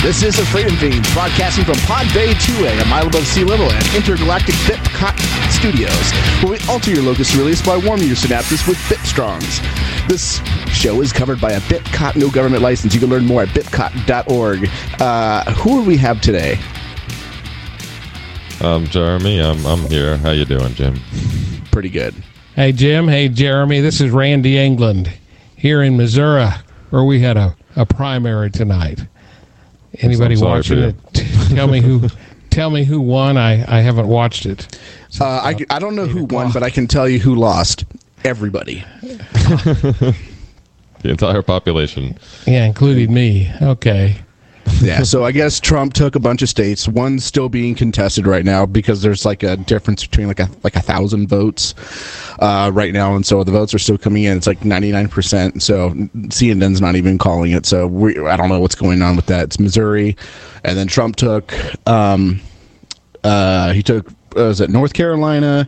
This is the Freedom Fiends, broadcasting from Pod Bay 2A, a mile above sea level at Intergalactic BitCot Studios, where we alter your locus release by warming your synapses with BitStrongs. This show is covered by a BitCot no government license. You can learn more at bitcot.org. Who do we have today? Jeremy. I'm here. How you doing, Jim? Pretty good. Hey, Jim. Hey, Jeremy. This is Randy England here in Missouri, where we had a primary tonight. Anybody watching it? Tell me who won. I haven't watched it. I don't know who won, but I can tell you who lost. Everybody. The entire population. Yeah, including me. Okay. Yeah, so I guess Trump took a bunch of states. One's still being contested right now because there's like a difference between like 1,000 votes right now, and so the votes are still coming in. It's like 99%. So CNN's not even calling it. So I don't know what's going on with that. It's Missouri, and then Trump took was it North Carolina?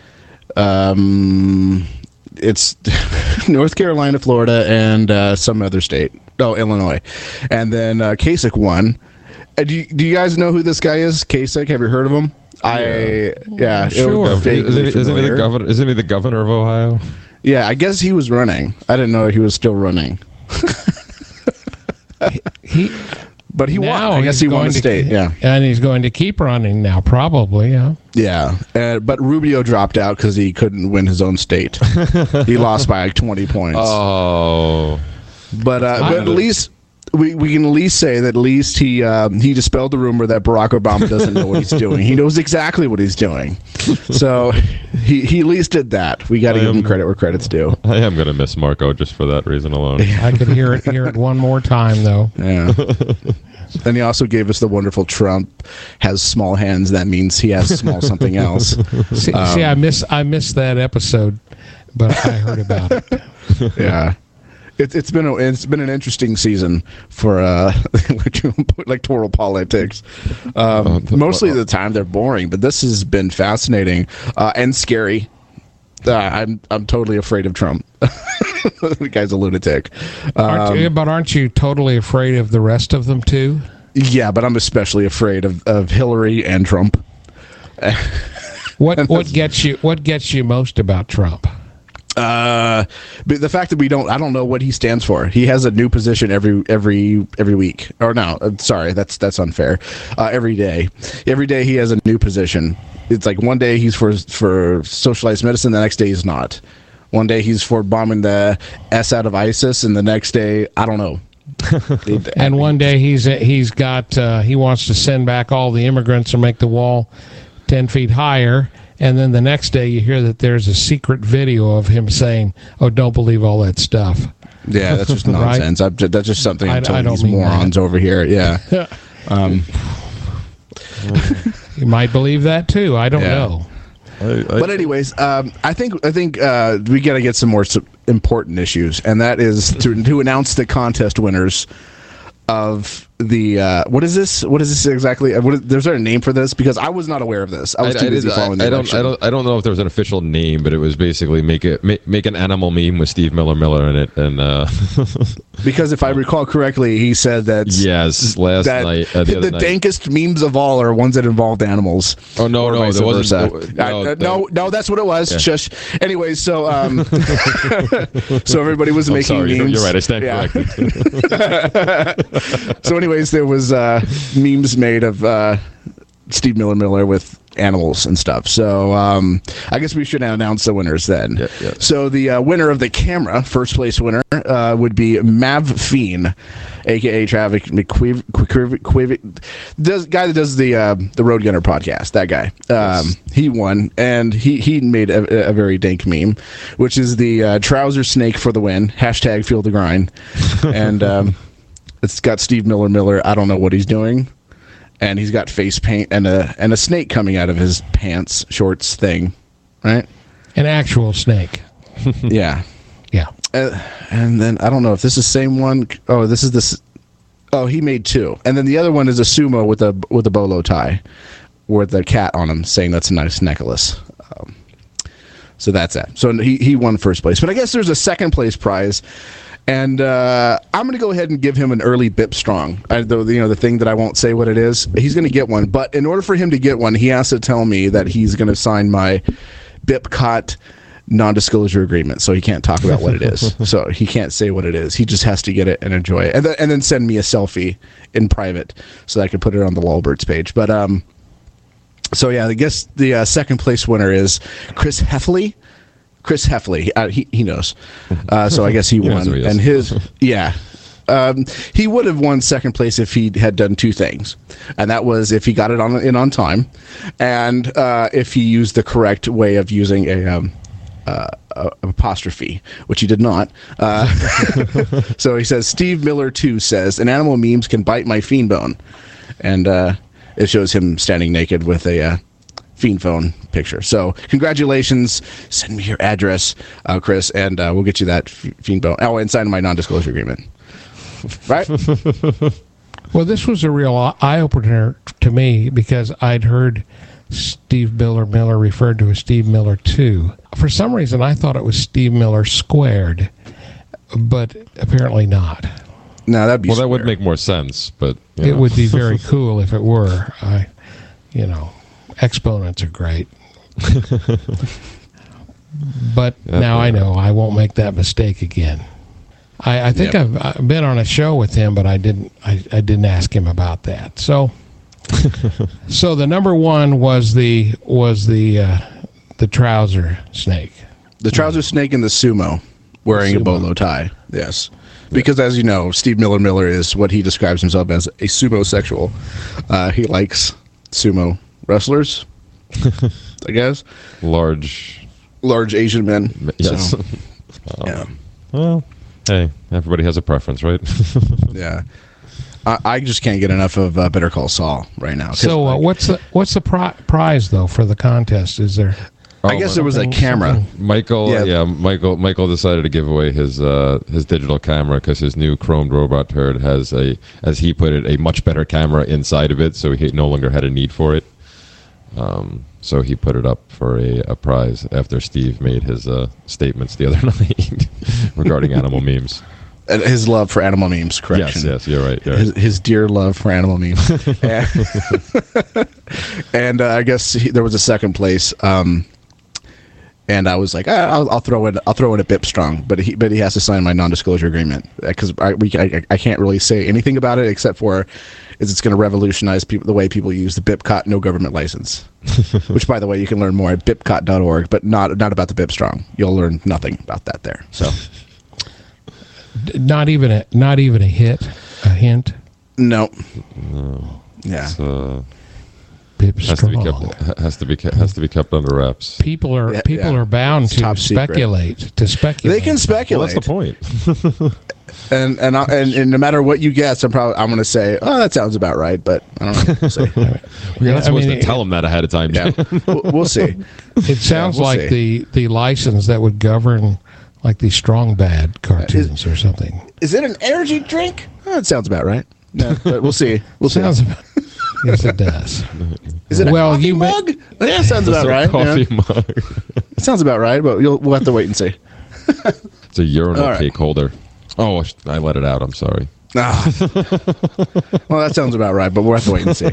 It's North Carolina, Florida, and some other state. Oh, Illinois. And then Kasich won. Do you guys know who this guy is? Kasich, have you heard of him? Sure. Isn't he the governor of Ohio? Yeah, I guess he was running. I didn't know he was still running. But he won. I guess he won the state. Yeah, and he's going to keep running now, probably. Yeah. Yeah, but Rubio dropped out because he couldn't win his own state. He lost by like 20 points. Oh. But at least we can at least say that at least he dispelled the rumor that Barack Obama doesn't know what he's doing. He knows exactly what he's doing. So he at least did that. We got to give him credit where credit's due. I am going to miss Marco just for that reason alone. I could hear it one more time though. Yeah. And he also gave us the wonderful Trump has small hands. That means he has small something else. See, I missed that episode, but I heard about it. Yeah. It's been an interesting season for electoral politics. Mostly of the time they're boring, but this has been fascinating and scary. I'm totally afraid of Trump. The guy's a lunatic. Aren't you totally afraid of the rest of them too? Yeah, but I'm especially afraid of Hillary and Trump. What gets you most about Trump? But the fact that I don't know what he stands for. He has a new position every week. Or no, sorry, that's unfair. Every day he has a new position. It's like one day he's for socialized medicine, the next day he's not. One day he's for bombing the S out of ISIS, and the next day I don't know. And one day he wants to send back all the immigrants and make the wall 10 feet higher. And then the next day you hear that there's a secret video of him saying, "Oh, don't believe all that stuff." Yeah, that's just nonsense. Right? That's just something I'm telling these morons that over here. Yeah. You might believe that too. I don't know. But anyways, I think we got to get some more important issues, and that is to announce the contest winners of the what is this exactly? There's there a name for this? Because I was not aware of this. I was too busy following the election. I don't know if there was an official name, but it was basically make an animal meme with Steve Miller in it, and because if I recall correctly, he said that night the dankest memes of all are ones that involved animals. Oh no, there wasn't. No, that's what it was. Yeah. Shush. Anyways, so so everybody was making memes. You're right. I stand corrected. So anyways, there was memes made of Steve Miller with animals and stuff. So I guess we should announce the winners then. Yeah. So the winner of the camera, first place winner, would be Mav Fiend, a.k.a. Travis McQuivik, the guy that does the Road Gunner podcast. That guy. Yes. He won, and he made a very dank meme, which is the trouser snake for the win, hashtag feel the grind. And it's got Steve Miller. I don't know what he's doing. And he's got face paint and a snake coming out of his pants shorts thing, right? An actual snake. Yeah. Yeah. And then I don't know if this is the same one. Oh, this is this. Oh, he made two. And then the other one is a sumo with a bolo tie with a cat on him saying that's a nice necklace. So that's that. So he won first place. But I guess there's a second place prize. And I'm going to go ahead and give him an early Bip Strong. The thing that I won't say what it is, he's going to get one. But in order for him to get one, he has to tell me that he's going to sign my BIPCOT non-disclosure agreement. So he can't talk about what it is. So he can't say what it is. He just has to get it and enjoy it. And then send me a selfie in private so that I can put it on the Lulberts page. But so yeah, I guess the second place winner is Chris Heffley. Chris Heffley, he knows. So I guess he won. He and he would have won second place if he had done two things, and that was if he got it on time, and if he used the correct way of using a apostrophe, which he did not. So he says, Steve Miller 2 says, an animal memes can bite my fiend bone, and it shows him standing naked with a fiend phone picture. So congratulations. Send me your address, Chris, and we'll get you that fiend bone. Oh, and sign my non-disclosure agreement. Right? Well, this was a real eye-opener to me because I'd heard Steve Miller referred to as Steve Miller 2. For some reason, I thought it was Steve Miller squared, but apparently not. No, that'd be that would make more sense, but it would be very cool if it were. Exponents are great. But now I know I won't make that mistake again. I think I've been on a show with him, but I didn't ask him about that. So so the number one was the trouser snake. The trouser snake and the sumo wearing a bolo tie. Yes. Because as you know, Steve Miller is what he describes himself as, a sumo-sexual. He likes sumo wrestlers, I guess. Large Asian men. Yes. So, yeah. Well, hey, everybody has a preference, right? Yeah. I just can't get enough of Better Call Saul right now. So what's the prize though for the contest? Is there? I guess there was a camera. Michael decided to give away his digital camera because his new chromed robot turd has as he put it, a much better camera inside of it, so he no longer had a need for it. So he put it up for a prize after Steve made his statements the other night regarding animal memes. His love for animal memes, correction. Yes, you're right. His dear love for animal memes. And I guess there was a second place. And I was like, I'll throw in a Bip Strong, but he has to sign my non-disclosure agreement because I can't really say anything about it except for it's going to revolutionize the way people use the BIPCOT no government license, which by the way you can learn more at bipcot.org, but not about the Bip Strong. You'll learn nothing about that there. So not even a hint. No. Yeah. Bip Strong has to be kept under wraps. People are bound to speculate. They can speculate. Well, that's the point. and no matter what you guess, I'm going to say, oh, that sounds about right, but I don't know. We'll see. You're not supposed to tell them that ahead of time. Yeah, we'll see. It sounds like the license that would govern like the Strong Bad cartoons or something. Is it an energy drink? Oh, it sounds about right. No, but we'll see. Yes, it does. Is it a coffee mug? Yeah, sounds about right. Coffee mug. It sounds about right, but we'll have to wait and see. It's a urinal cake holder. Oh, I let it out. I'm sorry. Well, that sounds about right, but we'll have to wait and see.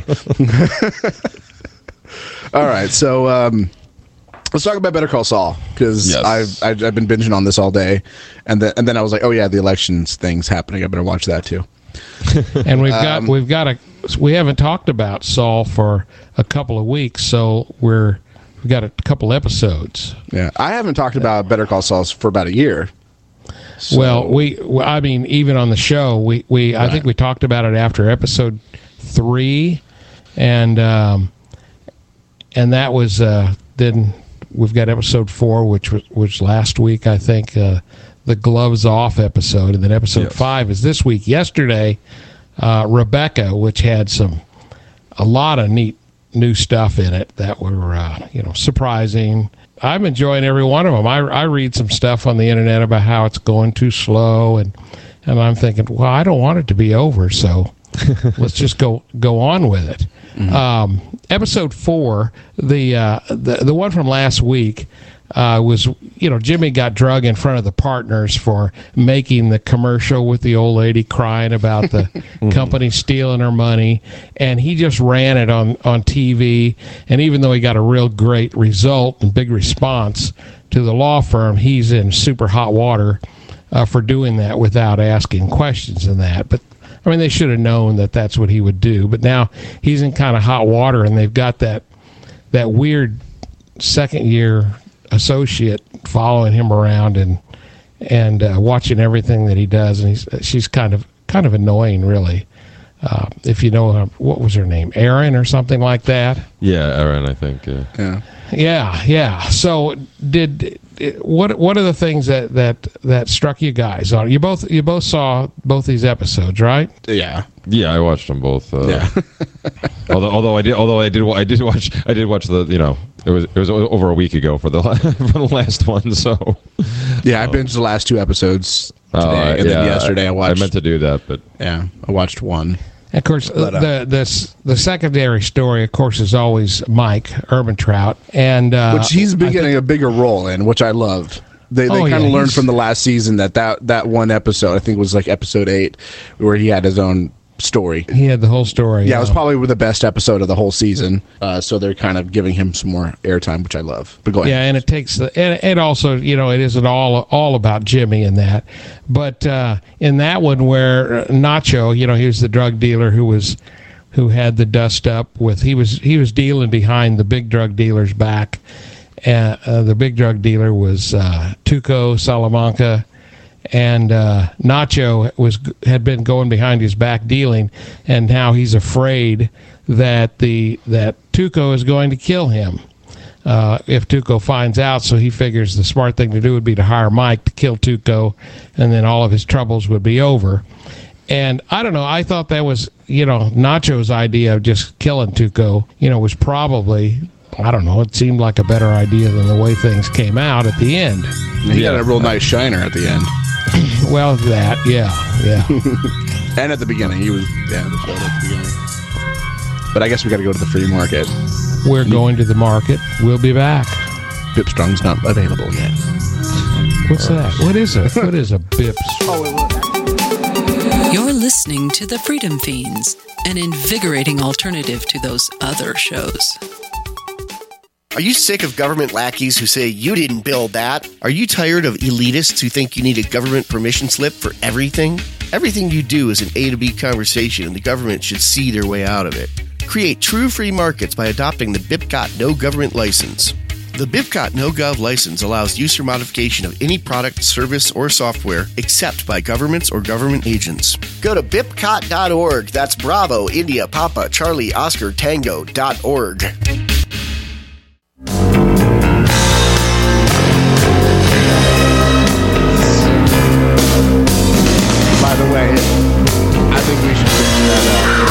All right, so let's talk about Better Call Saul because I've been binging on this all day, and then I was like, oh yeah, the elections thing's happening. I better watch that too. And we haven't talked about Saul for a couple of weeks, so we've got a couple episodes. Yeah, I haven't talked about Better Call Saul for about a year. So. Well, I mean, even on the show, I think we talked about it after episode 3, and that was then we've got episode 4, which was last week, I think. The gloves off episode, and then episode 5 is this week. Yesterday, Rebecca, which had a lot of neat new stuff in it that were surprising. I'm enjoying every one of them. I read some stuff on the internet about how it's going too slow, and I'm thinking, well, I don't want it to be over, so let's just go on with it. Mm-hmm. Episode 4, the one from last week. was, Jimmy got drug in front of the partners for making the commercial with the old lady crying about the company stealing her money, and he just ran it on TV. And even though he got a real great result and big response to the law firm, he's in super hot water for doing that without asking questions and that. But I mean, they should have known that that's what he would do. But now he's in kind of hot water, and they've got that weird second-year associate following him around and watching everything that he does. And she's kind of annoying, really. If you know her, what was her name, Erin or something like that? Yeah, Erin, I think. Yeah. So what are the things that struck you guys on? You both saw both these episodes, right? Yeah. Yeah, I watched them both. Yeah. although I did watch the it was over a week ago for the last one. So yeah, I binged the last 2 episodes today, and then yesterday I watched. I meant to do that, but yeah, I watched one. Of course, the secondary story, of course, is always Mike Ehrmantraut, and which he's been getting a bigger role in, which I love. They kind of learned from the last season that one episode, I think it was like episode 8, where he had his own story. He had the whole story. Yeah, it was probably the best episode of the whole season. So they're kind of giving him some more airtime, which I love. But go ahead. Yeah, and it takes it also, it isn't all about Jimmy in that, but in that one where Nacho, he was the drug dealer who had the dust up with he was dealing behind the big drug dealer's back. The big drug dealer was Tuco Salamanca. And Nacho had been going behind his back dealing, and now he's afraid that Tuco is going to kill him if Tuco finds out. So he figures the smart thing to do would be to hire Mike to kill Tuco, and then all of his troubles would be over. And I don't know. I thought that was Nacho's idea of just killing Tuco. Was probably. I don't know. It seemed like a better idea than the way things came out at the end. He had a real nice shiner at the end. Well, yeah. And at the beginning, he was the show at the beginning. But I guess we got to go to the free market. We're going to the market. We'll be back. Bip Strong's not available yet. What's that? What is it? What is a Bip? You're listening to the Freedom Fiends, an invigorating alternative to those other shows. Are you sick of government lackeys who say you didn't build that? Are you tired of elitists who think you need a government permission slip for everything? Everything you do is an A to B conversation, and the government should see their way out of it. Create true free markets by adopting the BIPCOT No Government License. The BIPCOT No Gov license allows use or modification of any product, service, or software except by governments or government agents. Go to BIPCOT.org. That's Bravo, India, Papa, Charlie, Oscar, Tango.org. By the way, I think we should figure that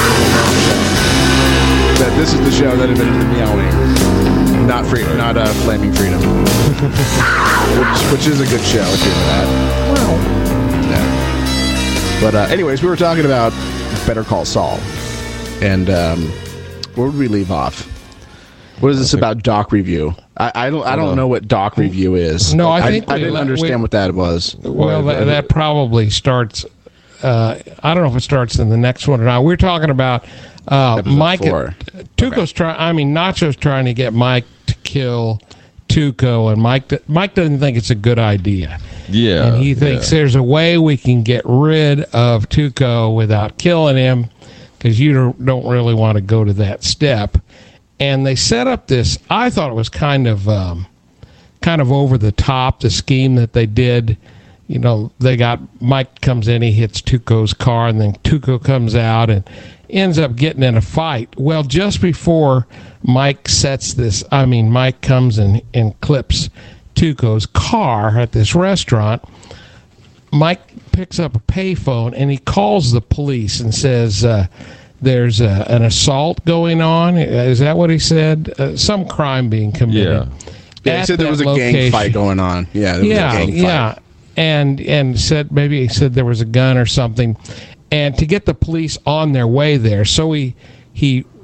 out. That this is the show that invented the meowing, not Flaming Freedom, which is a good show. If you know that. Well, yeah. But anyways, we were talking about Better Call Saul, and where would we leave off? What is this about doc review? I don't know what doc review is. No, I didn't understand what that was. Well, that probably starts. I don't know if it starts in the next one or not. We're talking about Mike. Tuco's trying. I mean, Nacho's trying to get Mike to kill Tuco, and Mike doesn't think it's a good idea. Yeah, and he thinks there's a way we can get rid of Tuco without killing him, because you don't really want to go to that step. And they set up this. I thought it was kind of over the top, the scheme that they did. They got Mike comes in, he hits Tuco's car, and then Tuco comes out and ends up getting in a fight. Well, just before Mike Mike comes and clips Tuco's car at this restaurant. Mike picks up a payphone and he calls the police and says, there's an assault going on. Is that what he said? Some crime being committed. Yeah, he said there was a gang fight going on. Yeah, there was a gang fight. And said maybe he said there was a gun or something. And to get the police on their way there, so he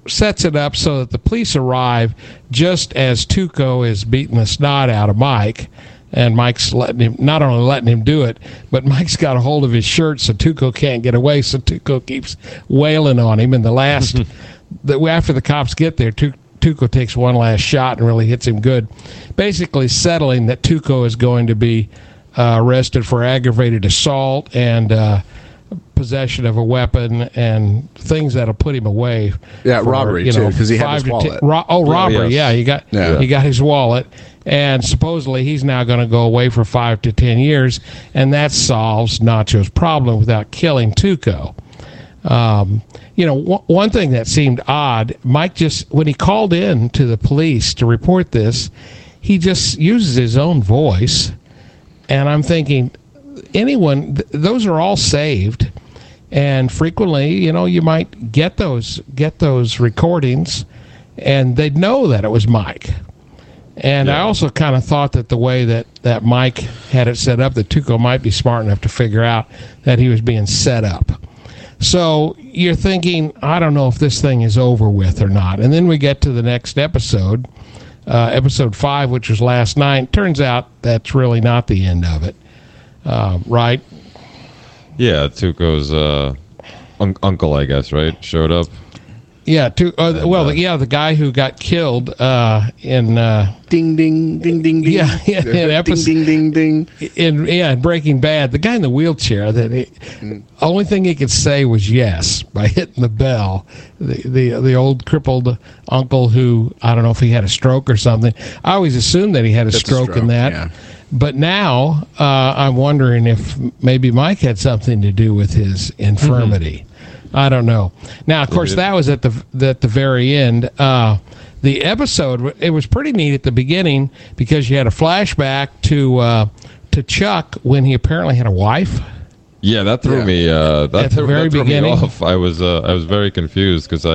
sets it up so that the police arrive just as Tuco is beating the snot out of Mike. And Mike's not only letting him do it, but Mike's got a hold of his shirt so Tuco can't get away. So Tuco keeps wailing on him. And after the cops get there, Tuco takes one last shot and really hits him good, basically settling that Tuco is going to be arrested for aggravated assault and possession of a weapon and things that'll put him away. Yeah, robbery too, because he had his wallet. Robbery. Yes. He got his wallet. And supposedly he's now going to go away for 5 to 10 years, and that solves Nacho's problem without killing Tuco. One thing that seemed odd, Mike when he called in to the police to report this, he just uses his own voice. And I'm thinking, those are all saved. And frequently, you might get those recordings, and they'd know that it was Mike. And I also kind of thought that the way that Mike had it set up, that Tuco might be smart enough to figure out that he was being set up. So you're thinking, I don't know if this thing is over with or not. And then we get to the next episode, episode 5, which was last night. Turns out that's really not the end of it, right? Yeah, Tuco's uncle, I guess, right, showed up. Yeah, the guy who got killed in ding ding ding ding ding. Yeah, in episode, ding ding ding ding. In Breaking Bad, the guy in the wheelchair. Only thing he could say was yes by hitting the bell. The old crippled uncle who, I don't know if he had a stroke or something. I always assumed that he had a stroke in that. Yeah. But now I'm wondering if maybe Mike had something to do with his infirmity. Mm-hmm. I don't know. Now, of course, that was at the very end. The episode, it was pretty neat at the beginning because you had a flashback to Chuck when he apparently had a wife. Yeah, that threw me. At the very beginning, me off. I was very confused because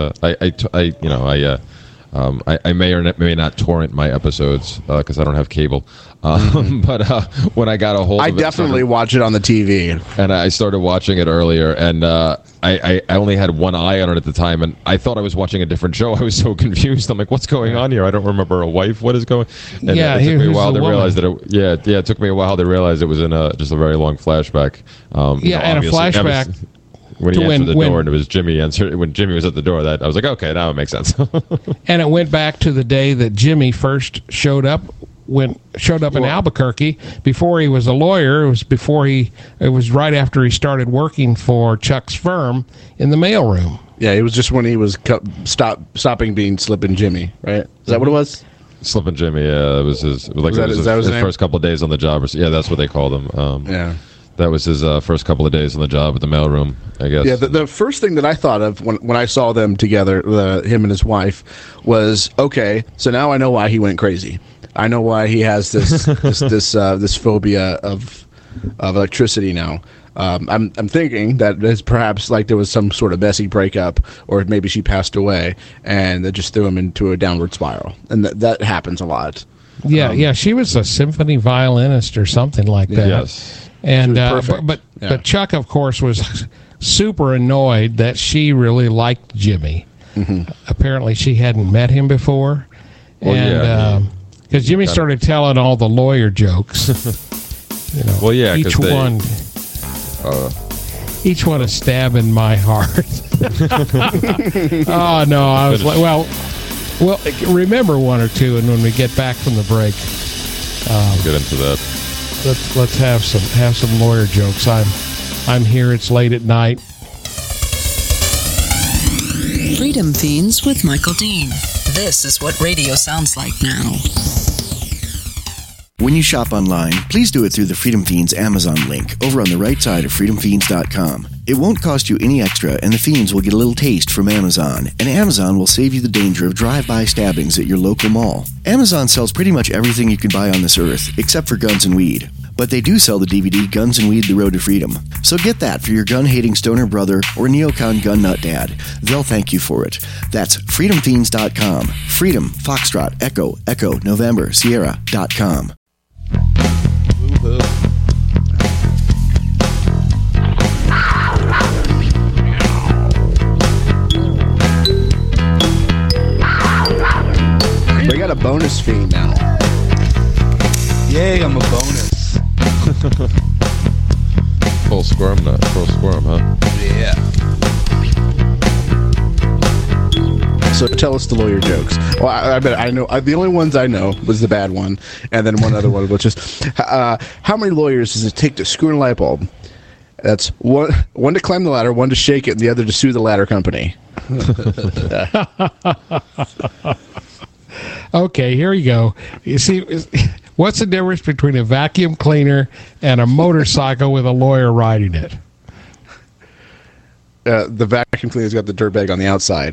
I may or may not torrent my episones because I don't have cable. But when I got a hold of it... I definitely watch it on the TV. And I started watching it earlier, and I only had one eye on it at the time, and I thought I was watching a different show. I was so confused. I'm like, what's going on here? I don't remember a wife. What is going on? And it took me a while to realize that it took me a while to realize it was in just a very long flashback. And a flashback... When he answered the door and it was Jimmy when Jimmy was at the door, that I was like, okay, now it makes sense. And it went back to the day that Jimmy first showed up in Albuquerque. Before he was a lawyer, it was right after he started working for Chuck's firm in the mailroom. Yeah, it was just when he was stopping being Slippin' Jimmy, right? Is that what it was? Slippin' Jimmy, yeah, it was his first couple of days on the job. Yeah, that's what they called him. Yeah. That was his first couple of days on the job at the mailroom, I guess. Yeah, the first thing that I thought of when I saw them together, him and his wife, was, okay, so now I know why he went crazy. I know why he has this this phobia of electricity now. I'm thinking that it's perhaps like there was some sort of messy breakup, or maybe she passed away, and that just threw him into a downward spiral, and that happens a lot. Yeah, she was a symphony violinist or something like that. Yes. And but Chuck, of course, was super annoyed that she really liked Jimmy. Mm-hmm. Apparently, she hadn't met him before, because Jimmy started telling all the lawyer jokes. Each one a stab in my heart. Oh no, I was like, well, remember one or two, and when we get back from the break, get into that. Let's have some lawyer jokes. I'm here. It's late at night. Freedom Fiends with Michael Dean. This is what radio sounds like now. When you shop online, please do it through the Freedom Fiends Amazon link over on the right side of freedomfiends.com. It won't cost you any extra, and the Fiends will get a little taste from Amazon, and Amazon will save you the danger of drive-by stabbings at your local mall. Amazon sells pretty much everything you can buy on this earth, except for guns and weed. But they do sell the DVD Guns and Weed: The Road to Freedom. So get that for your gun-hating stoner brother or neocon gun nut dad. They'll thank you for it. That's freedomfiends.com. Freedom, Foxtrot, Echo, November, Sierra.com. bonus fiend now. Yay, I'm a bonus. Full squirm, huh? Yeah. So tell us the lawyer jokes. Well, I bet I know. The only ones I know was the bad one, and then one other one, which is, how many lawyers does it take to screw in a light bulb? That's one to climb the ladder, one to shake it, and the other to sue the ladder company. Okay, here you go. You see, what's the difference between a vacuum cleaner and a motorcycle with a lawyer riding it? The vacuum cleaner's got the dirt bag on the outside.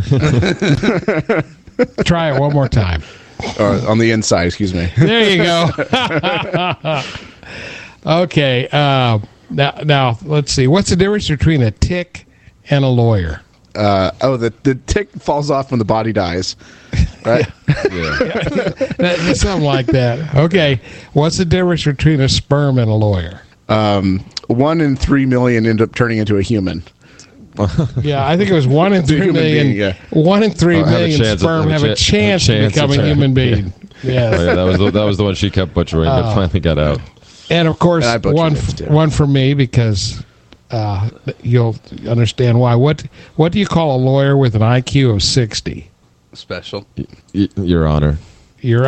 Try it one more time. Or on the inside, excuse me. There you go. Okay. Now let's see. What's the difference between a tick and a lawyer? The tick falls off when the body dies, right? Yeah. Something like that. Okay. What's the difference between a sperm and a lawyer? 1 in 3 million end up turning into a human. Yeah, I think it was 1 in 3 human million. being, yeah. 1 in 3 million sperm have a chance to become a human being. Yes. Oh, yeah, that was the one she kept butchering, but finally got out. And of course, And I butchered it, too. one for me because you'll understand why. What do you call a lawyer with an IQ of 60? Special. Your Honor. You're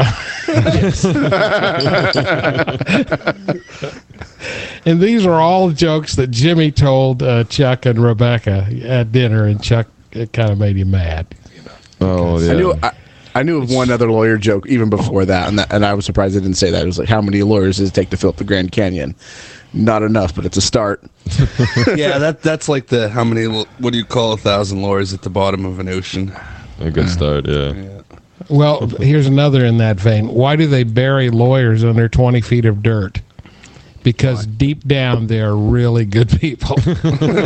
And these are all jokes that Jimmy told Chuck and Rebecca at dinner, and Chuck, it kind of made him mad. Oh, yeah. I knew of one other lawyer joke even before that, and I was surprised I didn't say that. It was like, how many lawyers does it take to fill up the Grand Canyon? Not enough, but it's a start. Yeah, that's like the how many? What do you call 1,000 lawyers at the bottom of an ocean? A good start, yeah. Well, here's another in that vein. Why do they bury lawyers under 20 feet of dirt? Because deep down, they're really good people. I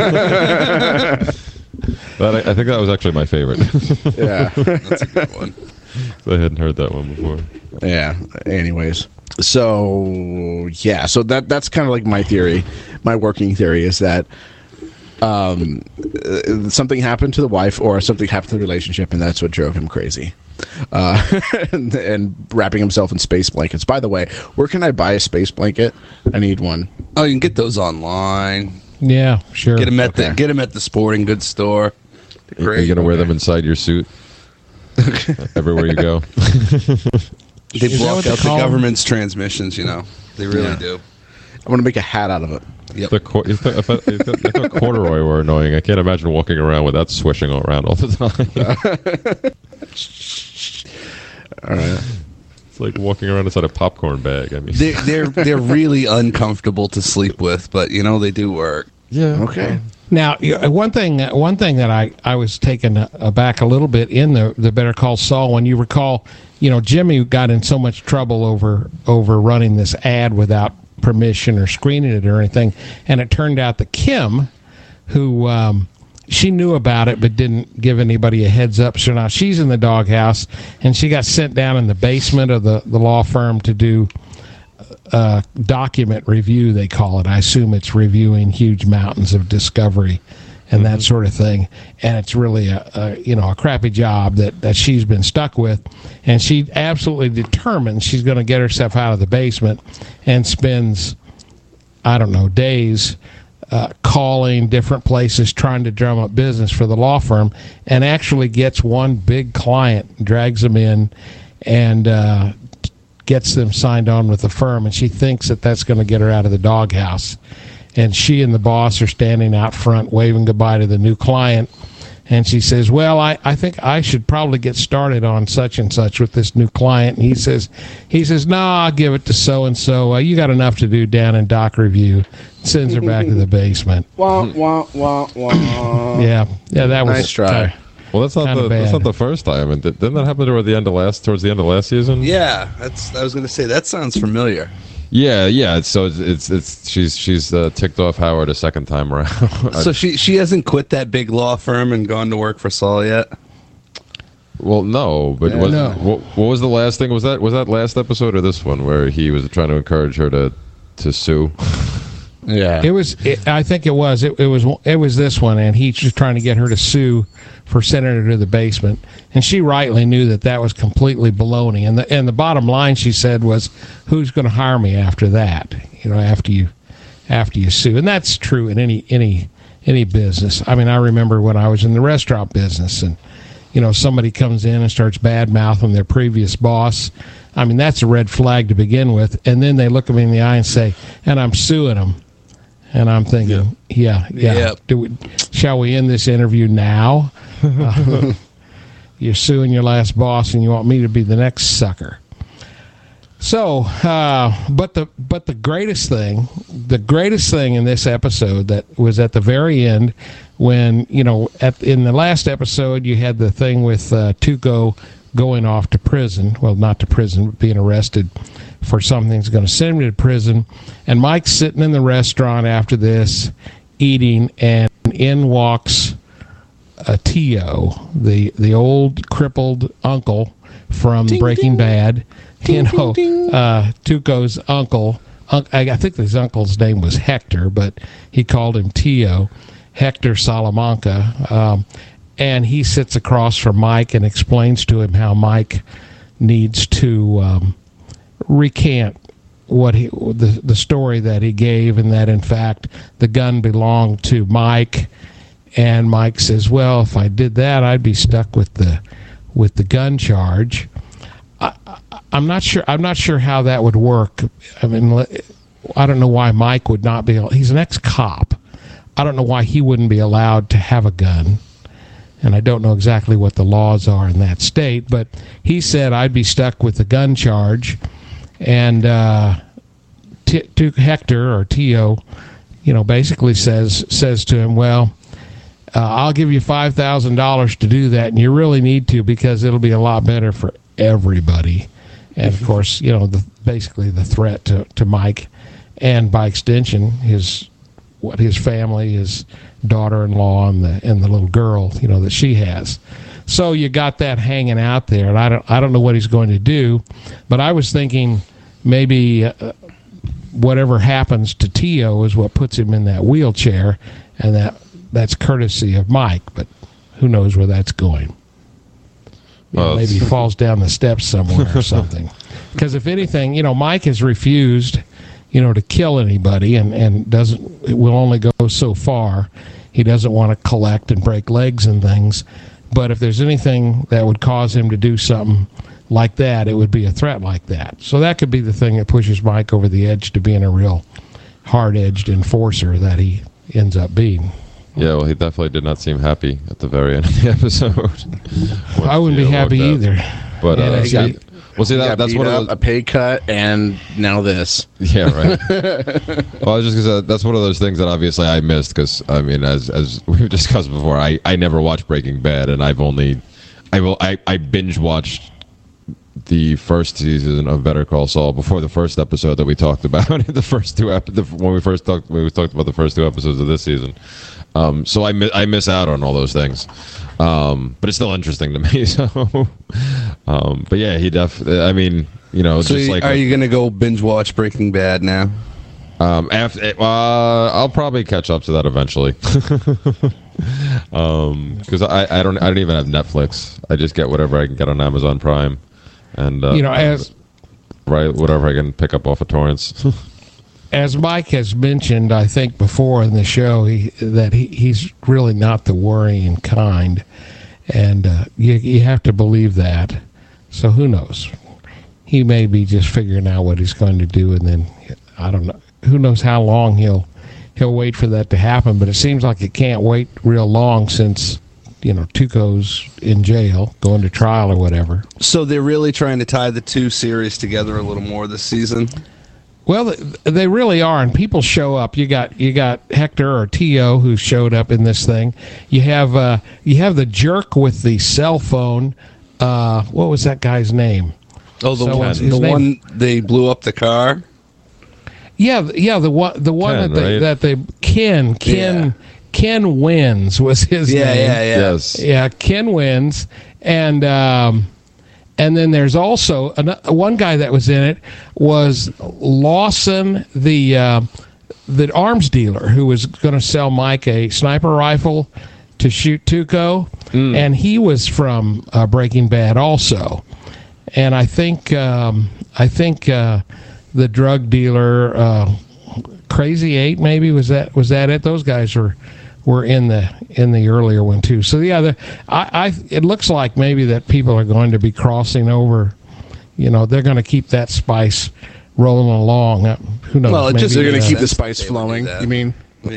think that was actually my favorite. Yeah. That's a good one. I hadn't heard that one before. Yeah. Anyways, so yeah, so that's kind of like my theory. My working theory is that something happened to the wife, or something happened to the relationship, and that's what drove him crazy. And wrapping himself in space blankets. By the way, where can I buy a space blanket? I need one. Oh, you can get those online. Yeah, sure. Get them at the sporting goods store. Are you going to wear them inside your suit? Everywhere you go? They Is that block what they out the call 'em? government's transmissions, you know. They really do. I'm going to make a hat out of it. Yep. I thought corduroy were annoying. I can't imagine walking around with that swishing all around all the time. All right. It's like walking around inside a popcorn bag. I mean, They're really uncomfortable to sleep with, but you know they do work. yeah. Okay. Now, one thing that I was taken aback a little bit in the Better Call Saul, when you recall, Jimmy got in so much trouble over running this ad without permission or screening it or anything, and it turned out that Kim, who she knew about it but didn't give anybody a heads up, so now she's in the doghouse, and she got sent down in the basement of the law firm to do document review, they call it. I assume it's reviewing huge mountains of discovery and that sort of thing. And it's really a crappy job that she's been stuck with. And she absolutely determined she's going to get herself out of the basement, and spends, days calling different places trying to drum up business for the law firm, and actually gets one big client, drags them in, and gets them signed on with the firm, and she thinks that that's going to get her out of the doghouse. And she and the boss are standing out front waving goodbye to the new client, and she says, well, I think I should probably get started on such and such with this new client. And he says, no, I'll give it to so-and-so. You got enough to do down in doc review. Sends her back to the basement. Wah, wah, wah, wah. Yeah, that was Nice try. Well, that's not the first time. And didn't that happen towards the end of last season? Yeah, I was going to say that sounds familiar. Yeah. So she's ticked off Howard a second time around. So she hasn't quit that big law firm and gone to work for Saul yet? Well, no, but No. What was the last thing? Was that last episode or this one where he was trying to encourage her to sue? Yeah. I think it was this one, and he's just trying to get her to sue for sending her to the basement, and she rightly knew that was completely baloney. And the bottom line, she said, was, "Who's going to hire me after that? After you sue." And that's true in any business. I mean, I remember when I was in the restaurant business, and somebody comes in and starts bad mouthing their previous boss. I mean, that's a red flag to begin with, and then they look at me in the eye and say, "And I'm suing them." And I'm thinking, yeah. Shall we end this interview now? You're suing your last boss, and you want me to be the next sucker. So, but the greatest thing in this episode that was at the very end, when in the last episode you had the thing with Tuco going off to prison. Well, not to prison, but being arrested for something that's going to send him to prison. And Mike's sitting in the restaurant after this, eating, and in walks Tio, the old crippled uncle from Breaking Bad. Tuco's uncle. I think his uncle's name was Hector, but he called him Tio, Hector Salamanca. And he sits across from Mike and explains to him how Mike needs to recant the story that he gave, and that in fact the gun belonged to Mike. And Mike says, "Well, if I did that, I'd be stuck with the gun charge." I'm not sure how that would work. I mean, I don't know why Mike would not be. He's an ex-cop. I don't know why he wouldn't be allowed to have a gun. And I don't know exactly what the laws are in that state, but he said I'd be stuck with the gun charge. And Hector, or Tio, basically says to him, "Well, I'll give you $5,000 to do that, and you really need to, because it'll be a lot better for everybody." And of course, basically the threat to Mike, and by extension his family, his daughter-in-law, and the little girl, that she has. So you got that hanging out there, and I don't know what he's going to do, but I was thinking maybe whatever happens to Tio is what puts him in that wheelchair, and that's courtesy of Mike, but who knows where that's going. Maybe he falls down the steps somewhere or something. Because if anything, Mike has refused, to kill anybody, and it will only go so far. He doesn't want to collect and break legs and things. But if there's anything that would cause him to do something like that, it would be a threat like that. So that could be the thing that pushes Mike over the edge to being a real hard-edged enforcer that he ends up being. Yeah, well, he definitely did not seem happy at the very end of the episode. I wouldn't be happy either. But that's one of a pay cut, and now this. Yeah, right. Well, I was just gonna say, that's one of those things that obviously I missed, because I mean, as we've discussed before, I never watched Breaking Bad, and I binge watched the first season of Better Call Saul before the first episode that we talked about the first two when we talked about the first two episodes of this season. So I miss out on all those things, but it's still interesting to me. So, but yeah, he definitely. I mean, So are you gonna go binge watch Breaking Bad now? I'll probably catch up to that eventually. Because I don't even have Netflix. I just get whatever I can get on Amazon Prime, and whatever I can pick up off of torrents. As Mike has mentioned, I think before in the show, he's really not the worrying kind, and you have to believe that. So who knows? He may be just figuring out what he's going to do, and then I don't know. Who knows how long he'll wait for that to happen? But it seems like it can't wait real long, since Tuco's in jail, going to trial or whatever. So they're really trying to tie the two series together a little more this season. Well, they really are, and people show up. You got Hector, or Tio, who showed up in this thing. You have the jerk with the cell phone. What was that guy's name? Oh, the one they blew up the car. Yeah, the one Ken, that they Ken Wins was his name. Yeah. Yes. Yeah, Ken Wins, and then there's also one guy that was in it was Lawson, the the arms dealer who was going to sell Mike a sniper rifle to shoot Tuco, and he was from Breaking Bad also. And I think the drug dealer Crazy 8 maybe was that it. Those guys were in the earlier one too. So yeah, it looks like maybe that people are going to be crossing over. You know, they're going to keep that spice rolling along. Who knows? Well, maybe, they're going to keep the sense spice that they would flowing. do that. You mean?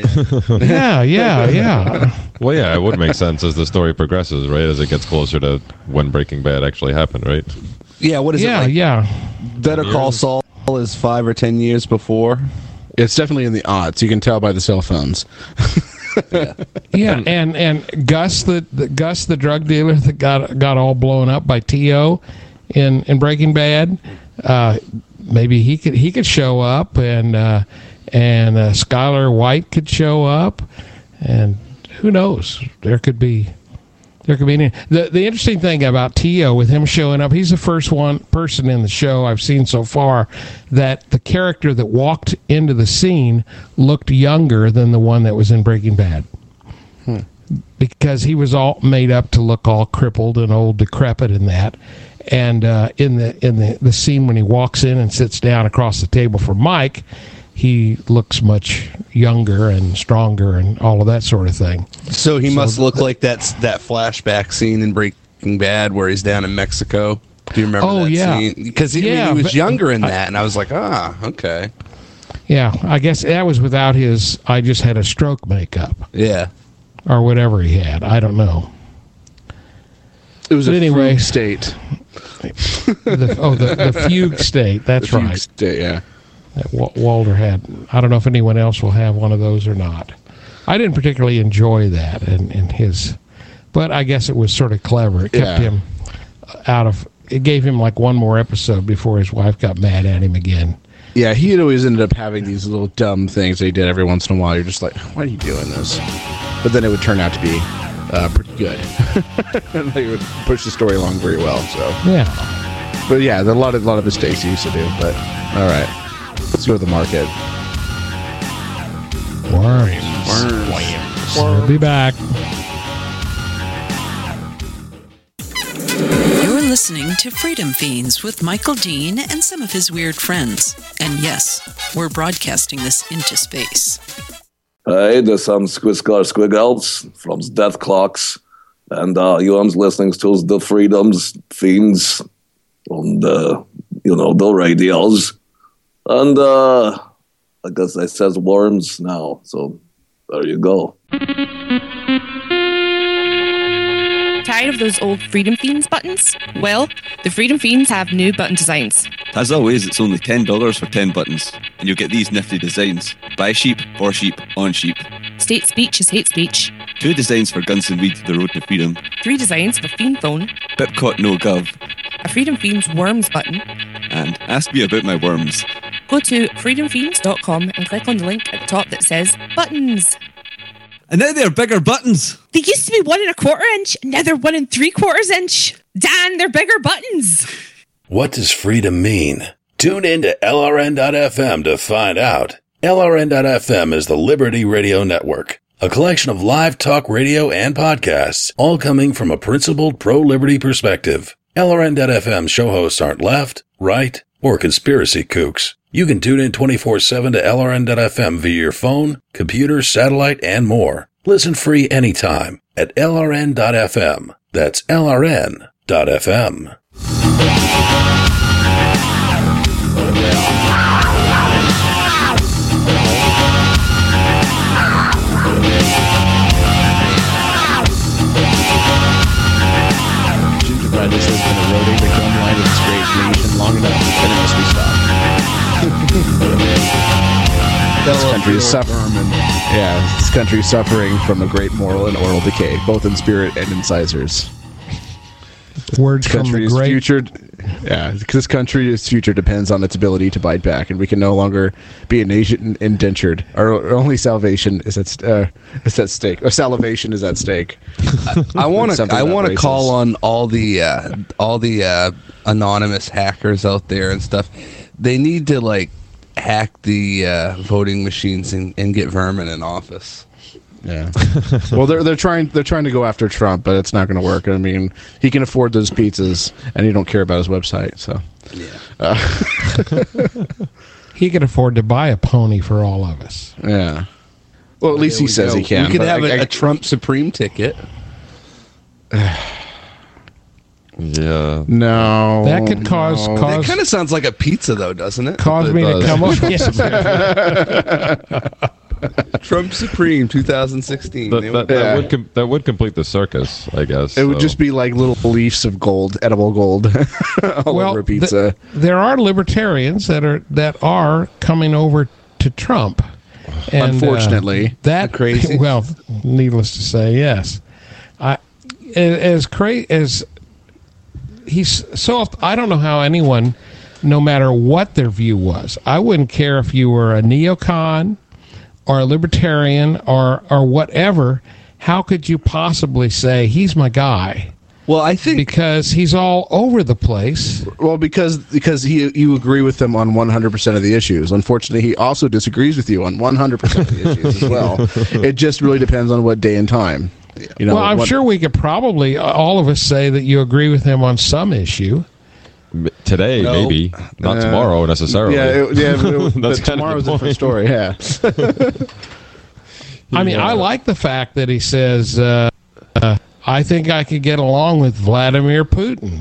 Yeah. Well, yeah, it would make sense as the story progresses, right? As it gets closer to when Breaking Bad actually happened, right? Yeah, what is it like? Yeah. Better Call Saul is 5 or 10 years before. It's definitely in the odds. You can tell by the cell phones. Yeah, and Gus the drug dealer that got all blown up by T.O. in Breaking Bad, maybe he could show up, and Skylar White could show up, and who knows? There could be the interesting thing about T.O. with him showing up. He's the first person in the show I've seen so far that the character that walked into the scene looked younger than the one that was in Breaking Bad. Because he was all made up to look all crippled and old, decrepit in that. And in the scene when he walks in and sits down across the table from Mike, he looks much younger and stronger and all of that sort of thing. So he must look like that flashback scene in Breaking Bad where he's down in Mexico. Do you remember that scene? Because he was younger in that, and I was like, okay. Yeah, I guess that was without his I just had a stroke makeup. Yeah. Or whatever he had. I don't know. It was But anyway, fugue state. the fugue state. That's The fugue right. state, yeah. That Walter had. I don't know if anyone else will have one of those or not. I didn't particularly enjoy that in his, but I guess it was sort of clever. It kept him out of. It gave him like one more episode before his wife got mad at him again. Yeah, he had always ended up having these little dumb things that he did every once in a while. You're just like, why are you doing this? But then it would turn out to be pretty good. And they would push the story along very well. So Yeah. but yeah, there are a lot of mistakes he used to do. But all right, let's go to the market. Worms. We'll be back. You're listening to Freedom Fiends with Michael Dean and some of his weird friends. And yes, we're broadcasting this into space. Hey, there's some Squiscar Squiggles from Death Clocks, and you're listening to the Freedoms Fiends on the, the radios. And I guess it says worms now, so there you go. Tired of those old Freedom Fiends buttons? Well, the Freedom Fiends have new button designs. As always, it's only $10 for 10 buttons, and you'll get these nifty designs. By sheep, for sheep, on sheep. State speech is hate speech. 2 designs for Guns and Weed, the road to freedom. 3 designs for Fiend Phone. Pipcot no gov. A Freedom Fiends worms button. And ask me about my worms. Go to freedomfiends.com and click on the link at the top that says buttons. And now they're bigger buttons. They used to be 1 1/4 inch, now they're 1 3/4 inch. Dan, they're bigger buttons. What does freedom mean? Tune in to LRN.FM to find out. LRN.FM is the Liberty Radio Network, a collection of live talk radio and podcasts, all coming from a principled pro-liberty perspective. LRN.FM show hosts aren't left, right, or conspiracy kooks. You can tune in 24/7 to LRN.FM via your phone, computer, satellite, and more. Listen free anytime at LRN.FM. That's LRN.FM. Gingerbread, this has been eroding the gum line of this great nation long enough, and it must be stopped. This country is suffering. This country is suffering from a great moral and oral decay, both in spirit and in incisors. Words from the great. This country's future depends on its ability to bite back, and we can no longer be a nation indentured. Our only salvation is at stake. Or salivation is at stake. I want to call on all the anonymous hackers out there and stuff. They need to hack the voting machines and get Vermin in office. Yeah. Well, they're trying to go after Trump, but it's not going to work. I mean, he can afford those pizzas, and he don't care about his website. So, yeah. He can afford to buy a pony for all of us. Yeah. Well, at least he says he can. We could have a Trump Supreme ticket. Yeah. No. That could cause. That kind of sounds like a pizza, though, doesn't it? Cause me to come up. Trump Supreme 2016. That would complete the circus, I guess. It would just be like little leaves of gold, edible gold, all over pizza. There are libertarians that are coming over to Trump. And, unfortunately, that crazy. Well, needless to say, yes. As crazy as he's so. I don't know how anyone, no matter what their view was, I wouldn't care if you were a neocon or a libertarian or whatever. How could you possibly say he's my guy? Well, I think because he's all over the place. Well, because you agree with him on 100% of the issues. Unfortunately, he also disagrees with you on 100% of the issues as well. It just really depends on what day and time. You know, well, I'm sure we could probably all of us say that you agree with him on some issue. Today, maybe not tomorrow necessarily. But tomorrow's a different story. Yeah. I mean, I like the fact that he says, I think I could get along with Vladimir Putin.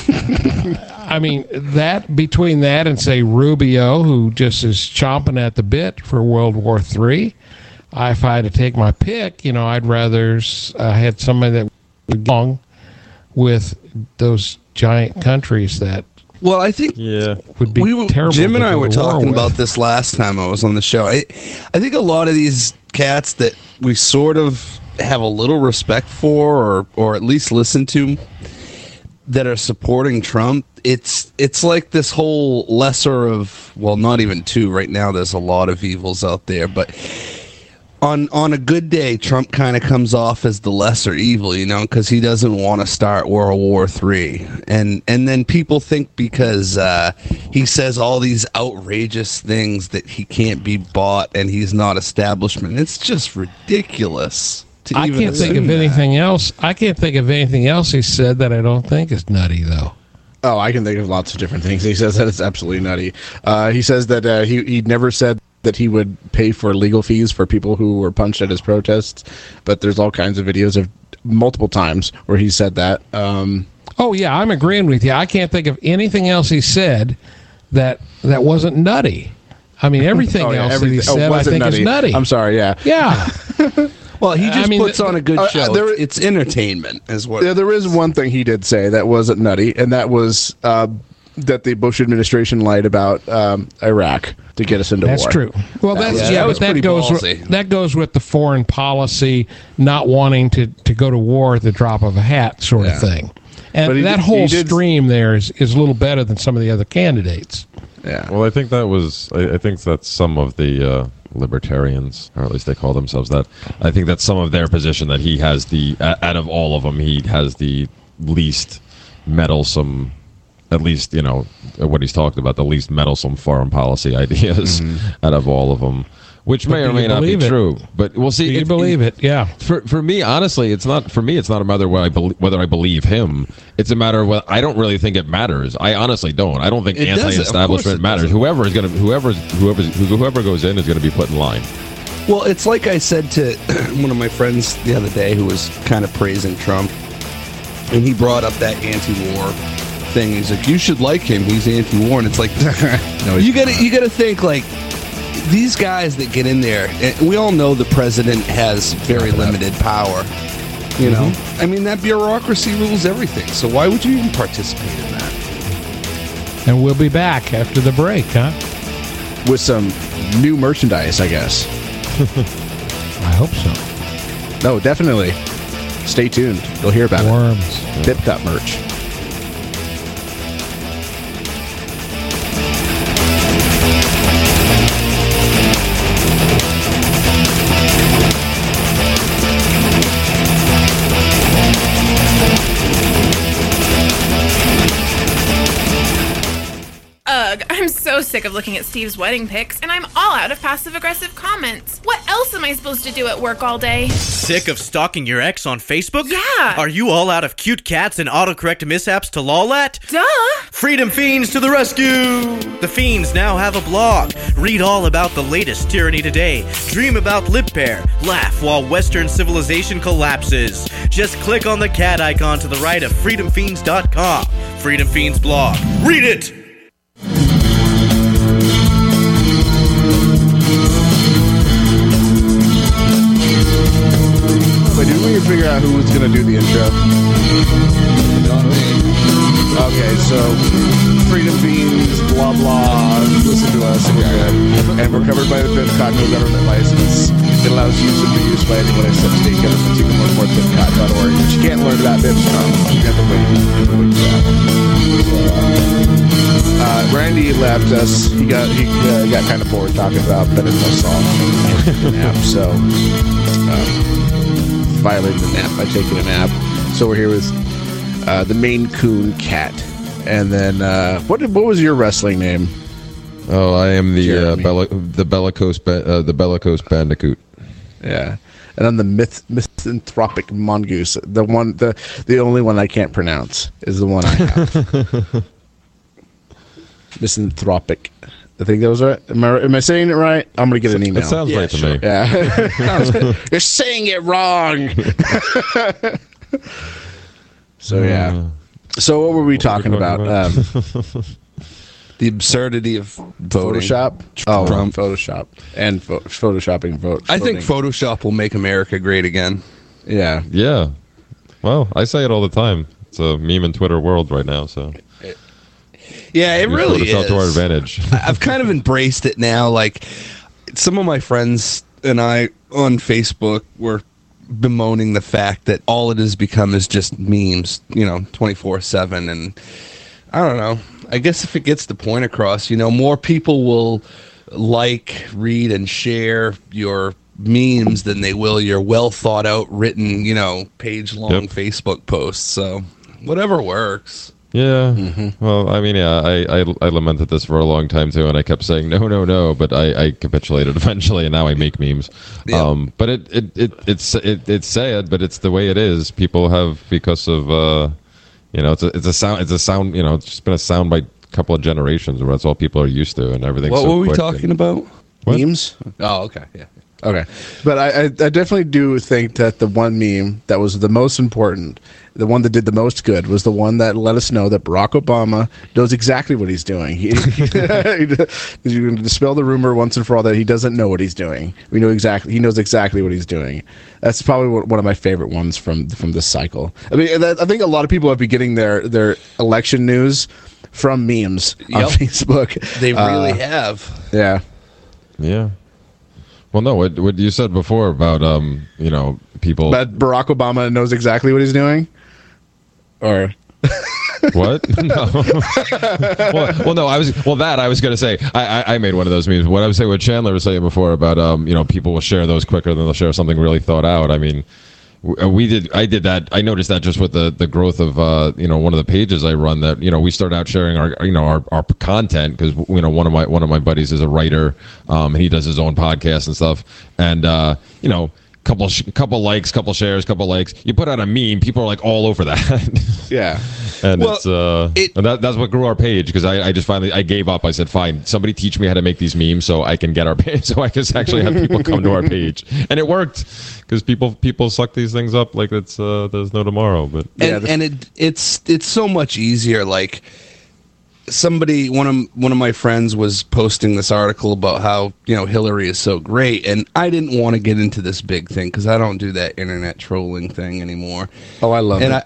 I mean, that between that and, say, Rubio, who just is chomping at the bit for World War III, if I had to take my pick, I'd rather I had somebody that would get along with those giant countries that. Well, I think would be terrible. Jim and I were talking about this last time I was on the show. I think a lot of these cats that we sort of have a little respect for or at least listen to that are supporting Trump, it's like this whole lesser of, well, not even two right now, there's a lot of evils out there, but on a good day, Trump kind of comes off as the lesser evil, because he doesn't want to start World War III. And then people think because he says all these outrageous things that he can't be bought and he's not establishment. It's just ridiculous. I can't think of anything else. I can't think of anything else he said that I don't think is nutty, though. Oh, I can think of lots of different things. He says that it's absolutely nutty. He says that he never said that he would pay for legal fees for people who were punched at his protests, but there's all kinds of videos of multiple times where he said that. Oh, yeah, I'm agreeing with you. I can't think of anything else he said that wasn't nutty. I mean, everything else that he said I think nutty? Is nutty. I'm sorry, yeah. Yeah. Well, he just puts on a good show. It's entertainment, is what. Yeah, there is one thing he did say that wasn't nutty, and that was that the Bush administration lied about Iraq to get us into war. That's true. Well, but that goes with the foreign policy, not wanting to go to war at the drop of a hat, sort of thing. And that whole stream there is a little better than some of the other candidates. Yeah. Well, I think that's some of the libertarians, or at least they call themselves that. I think that's some of their position, that he has out of all of them, he has the least meddlesome, at least, what he's talked about, the least meddlesome foreign policy ideas out of all of them, which may or may not be true. But we'll see. You believe it, yeah. For me, honestly, it's not a matter whether I believe him. It's a matter of I don't really think it matters. I honestly don't. I don't think anti-establishment matters. Whoever goes in is going to be put in line. Well, it's like I said to one of my friends the other day who was kind of praising Trump, and he brought up that anti-war thing. He's like, you should like him. He's anti-war, and it's like, no, you gotta think like. These guys that get in there, we all know the president has very limited power. I mean, that bureaucracy rules everything. So why would you even participate in that? And we'll be back after the break, huh? With some new merchandise, I guess. I hope so. No, definitely. Stay tuned. You'll hear about it. Bip Cup merch. I'm so sick of looking at Steve's wedding pics, and I'm all out of passive-aggressive comments. What else am I supposed to do at work all day? Sick of stalking your ex on Facebook? Yeah. Are you all out of cute cats and autocorrect mishaps to lol at? Duh. Freedom Fiends to the rescue! The Fiends now have a blog. Read all about the latest tyranny today. Dream about lip pair. Laugh while Western civilization collapses. Just click on the cat icon to the right of freedomfiends.com. Freedom Fiends blog. Read it! Wait, did we figure out who was going to do the intro? Okay, so Freedom Fiends, blah blah, listen to us, and we're covered by the BIPCOT no government license. It allows use and reuse by anyone except state governments. You can learn more at BIPCOT.org, but you can't learn about BIPs from. You have to wait for that. Randy left us. He got kind of bored talking about Better Call Saul, so violated the nap by taking a nap. So we're here with the Maine Coon Cat, and then what was your wrestling name? Oh, I am the bellicose bandicoot. Yeah, and I'm the misanthropic mongoose. The only one I can't pronounce is the one I have. Misanthropic. I think that was right. Am I saying it right? I'm gonna get an email. It sounds right to me. Yeah, you're saying it wrong. So yeah. So what were we talking about? The absurdity of voting. Photoshop. Trump. Photoshop and photoshopping vote. I think Photoshop will make America great again. Yeah. Yeah. Well, I say it all the time. It's a meme in Twitter world right now. So. Yeah, it really Photoshop is. to our advantage. I've kind of embraced it now. Like, some of my friends and I on Facebook were bemoaning the fact that all it has become is just memes, 24/7. And I don't know. I guess if it gets the point across, more people will like, read, and share your memes than they will your well thought out, written, page-long Facebook posts. So whatever works. Yeah. Mm-hmm. Well, I mean, yeah, I lamented this for a long time too, and I kept saying no, but I capitulated eventually, and now I make memes. Yeah. But it's sad, but it's the way it is. People have, because of it's a sound. It's just been a sound by a couple of generations, where that's all people are used to, and everything. What were we talking about? Memes. Oh, okay, yeah. Okay, but I definitely do think that the one meme that was the most important, the one that did the most good, was the one that let us know that Barack Obama knows exactly what he's doing. You can dispel the rumor once and for all that he doesn't know what he's doing. He knows exactly what he's doing. That's probably one of my favorite ones from this cycle. I mean, I think a lot of people have been getting their election news from memes on Facebook. They really have. Yeah. Yeah. Well, no, what you said before about people that Barack Obama knows exactly what he's doing, or what? No. No. I was going to say I made one of those memes. What I was saying, what Chandler was saying before about people will share those quicker than they'll share something really thought out. I mean, I did that. I noticed that just with the growth of one of the pages I run, that we started out sharing our content, because one of my buddies is a writer, and he does his own podcast and stuff, and couple likes, couple shares, couple likes. You put out a meme, people are like all over that. Yeah. And that's what grew our page, because I just finally gave up. I said, fine, somebody teach me how to make these memes so I can get our page, so I can actually have people come to our page. And it worked, because people suck these things up like there's no tomorrow. But it's so much easier. Like, one of my friends was posting this article about how Hillary is so great, and I didn't want to get into this big thing because I don't do that internet trolling thing anymore. Oh, I love it.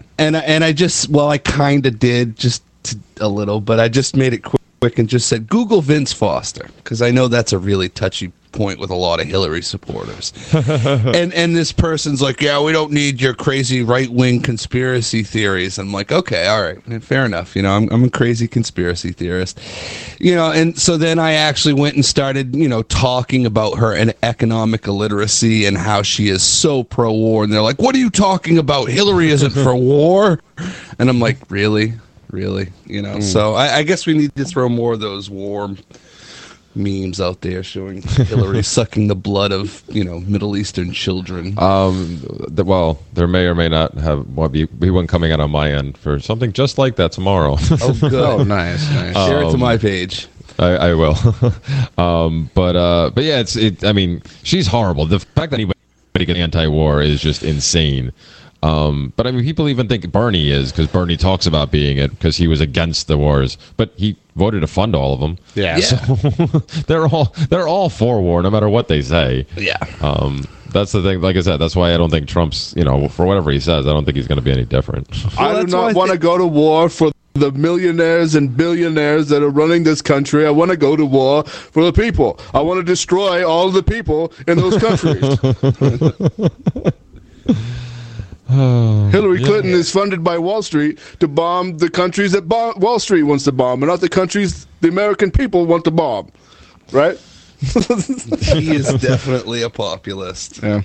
I kind of did just a little, but I just made it quick and just said Google Vince Foster, because I know that's a really touchy point with a lot of Hillary supporters. and this person's like, yeah, we don't need your crazy right-wing conspiracy theories. I'm like, okay, all right, fair enough. I'm a crazy conspiracy theorist. And so then I actually went and started, talking about her and economic illiteracy and how she is so pro-war. And they're like, what are you talking about? Hillary isn't for war. And I'm like, really? really. So I guess we need to throw more of those war memes out there showing Hillary sucking the blood of Middle Eastern children. Well, there may or may not be one coming out on my end for something just like that tomorrow. Oh, good. Oh, nice. Share it to my page. I will. But yeah, I mean, she's horrible. The fact that anybody gets anti-war is just insane. But I mean, people even think Bernie is, because Bernie talks about being it because he was against the wars, but he voted to fund all of them. Yeah. So they're all for war, no matter what they say. Yeah. That's the thing. Like I said, that's why I don't think Trump's, for whatever he says, I don't think he's going to be any different. I do not want to go to war for the millionaires and billionaires that are running this country. I want to go to war for the people. I want to destroy all the people in those countries. Hillary Clinton is funded by Wall Street to bomb the countries that Wall Street wants to bomb, and not the countries the American people want to bomb. Right? He is definitely a populist. Yeah.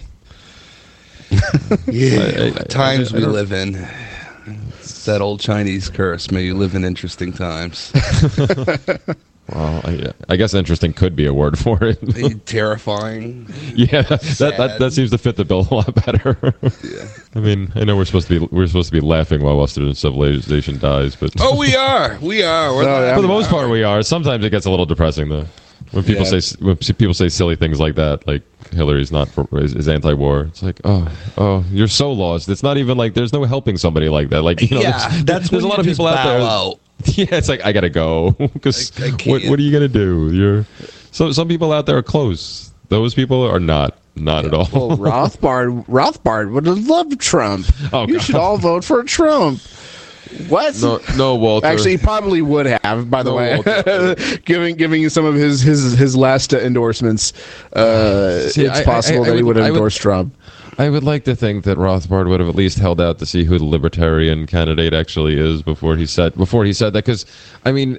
Times we live in. It's that old Chinese curse. May you live in interesting times. Well, I guess interesting could be a word for it. Terrifying. Yeah, that seems to fit the bill a lot better. Yeah. I mean, I know we're supposed to be laughing while Western civilization dies, but we are. For the most part, we are. Sometimes it gets a little depressing though. When people say silly things like that, like Hillary's is anti-war. It's like, oh, you're so lost. It's not even like there's no helping somebody like that. Like, there's a lot of people out there. Yeah, it's like I gotta go because what are you gonna do? Some people out there are close. Those people are not at all. Well, Rothbard would have loved Trump. Oh, you should all vote for Trump. What? No, Walter. Actually, he probably would have. By the way, giving you some of his last endorsements, it's possible that he would have endorsed Trump. I would like to think that Rothbard would have at least held out to see who the libertarian candidate actually is before he said that. Because I mean,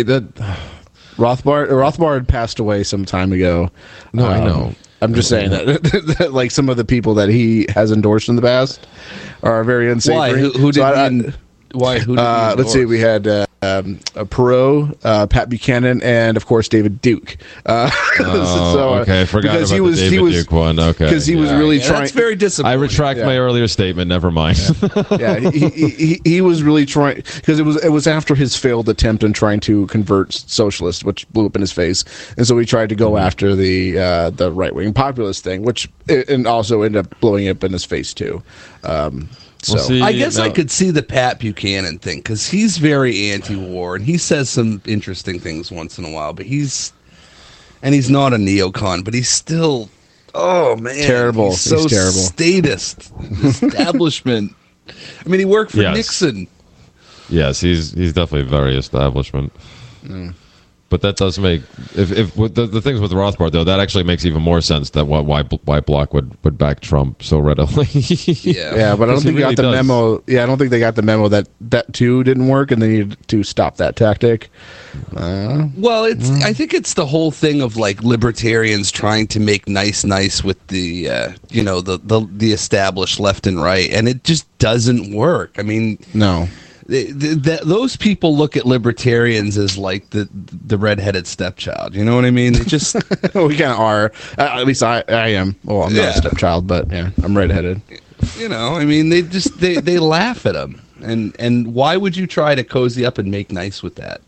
Rothbard passed away some time ago. No, I know. I'm just saying that like some of the people that he has endorsed in the past are very unsavory. Why? Who did let's see. We had Perot, Pat Buchanan, and of course David Duke. Okay, forgot about the David Duke one. Okay, because he was really trying. That's very disappointing. I retract my earlier statement. Never mind. Yeah, he was really trying because it was after his failed attempt in trying to convert socialists, which blew up in his face, and so he tried to go after the right wing populist thing, which and also ended up blowing up in his face too. I guess I could see the Pat Buchanan thing because he's very anti-war and he says some interesting things once in a while. But he's not a neocon, but he's still terrible. He's so terrible. Statist, establishment. I mean, he worked for Nixon. Yes, he's definitely very establishment. But that does make if the things with Rothbard though, that actually makes even more sense that why Block would back Trump so readily. Yeah, but I don't think they got the memo. Yeah, I don't think they got the memo that too didn't work, and they needed to stop that tactic. Well, I think it's the whole thing of like libertarians trying to make nice with the the established left and right, and it just doesn't work. I mean, no. Those people look at libertarians as like the redheaded stepchild. You know what I mean? They just we kind of are. At least I am. Well, I'm not a stepchild, but yeah, I'm redheaded. I mean, they laugh at them. And why would you try to cozy up and make nice with that?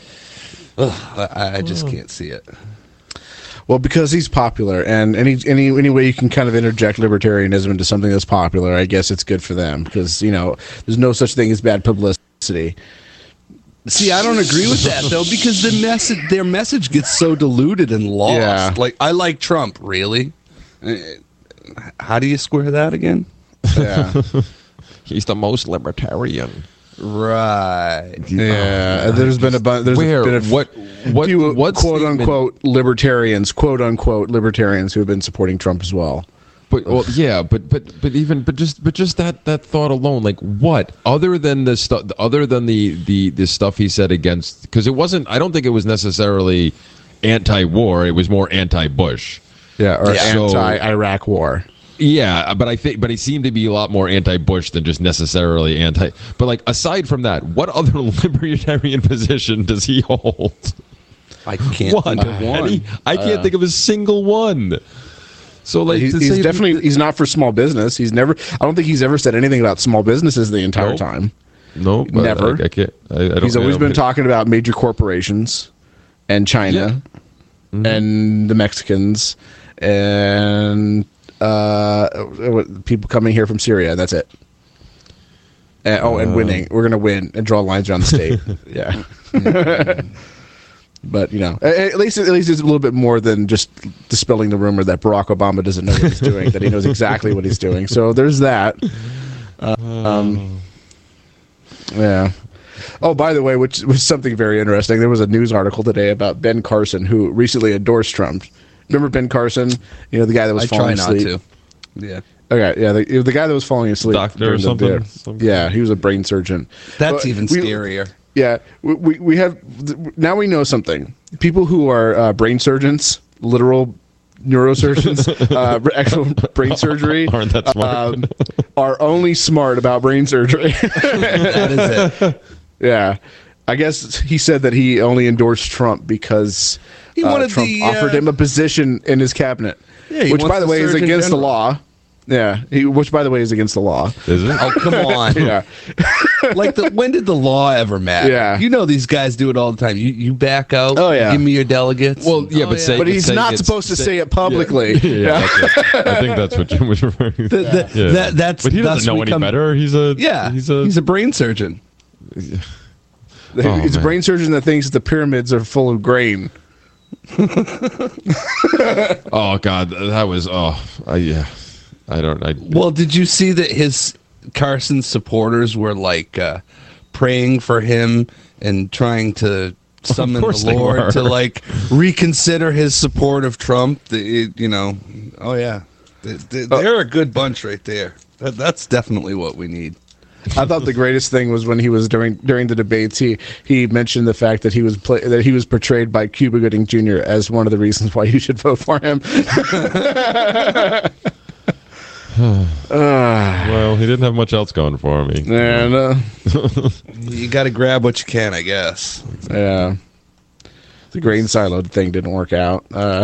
I just can't see it. Well, because he's popular, and any way you can kind of interject libertarianism into something that's popular, I guess it's good for them, because, there's no such thing as bad publicity. See, I don't agree with that, though, because their message gets so diluted and lost. Yeah. Like, I like Trump, really? How do you square that again? Yeah. He's the most libertarian. Right. Yeah. There's been a bunch. What quote unquote libertarians who have been supporting Trump as well. But just that thought alone, like what other than the stuff, the stuff he said against, because it wasn't. I don't think it was necessarily anti-war. It was more anti-Bush. Yeah, or anti-Iraq war. Yeah, but he seemed to be a lot more anti-Bush than just necessarily anti. But like aside from that, what other libertarian position does he hold? I can't think of one. I can't think of a single one. So like he's definitely he's not for small business. He's never. I don't think he's ever said anything about small businesses the entire time. No, never. I can't. I don't, he's always been talking about major corporations and China and the Mexicans and people coming here from Syria. That's it. And winning. We're gonna win and draw lines around the state. Yeah. But at least it's a little bit more than just dispelling the rumor that Barack Obama doesn't know what he's doing. That he knows exactly what he's doing. So there's that. Yeah. Oh, by the way, which was something very interesting. There was a news article today about Ben Carson, who recently endorsed Trump. Remember Ben Carson? The guy that was falling asleep. I try not to. Yeah. Okay. Yeah. The guy that was falling asleep. Doctor or something. Yeah, he was a brain surgeon. That's even scarier. Yeah, we have now we know something. People who are brain surgeons, literal neurosurgeons, actual brain surgery, aren't that smart? Are only smart about brain surgery. That is it. Yeah, I guess he said that he only endorsed Trump because he wanted Trump offered him a position in his cabinet, which, by the way, is against the law. Yeah, which, by the way, is against the law. Is it? Oh, come on. Yeah. When did the law ever matter? Yeah. These guys do it all the time. You back out. Oh, yeah. Give me your delegates. Well, yeah, but he's not supposed to say it publicly. Yeah, I think that's what Jim was referring to. But he doesn't know any better. He's a brain surgeon. He's a brain surgeon that thinks the pyramids are full of grain. Oh God, that was yeah. Well, did you see that his Carson's supporters were like praying for him and trying to summon the Lord to like reconsider his support of Trump? They're a good bunch right there. That's definitely what we need. I thought the greatest thing was when he was during the debates. He mentioned the fact that he was portrayed by Cuba Gooding Jr. as one of the reasons why you should vote for him. Well, he didn't have much else going for me. And you got to grab what you can, I guess. Yeah, the grain siloed thing didn't work out.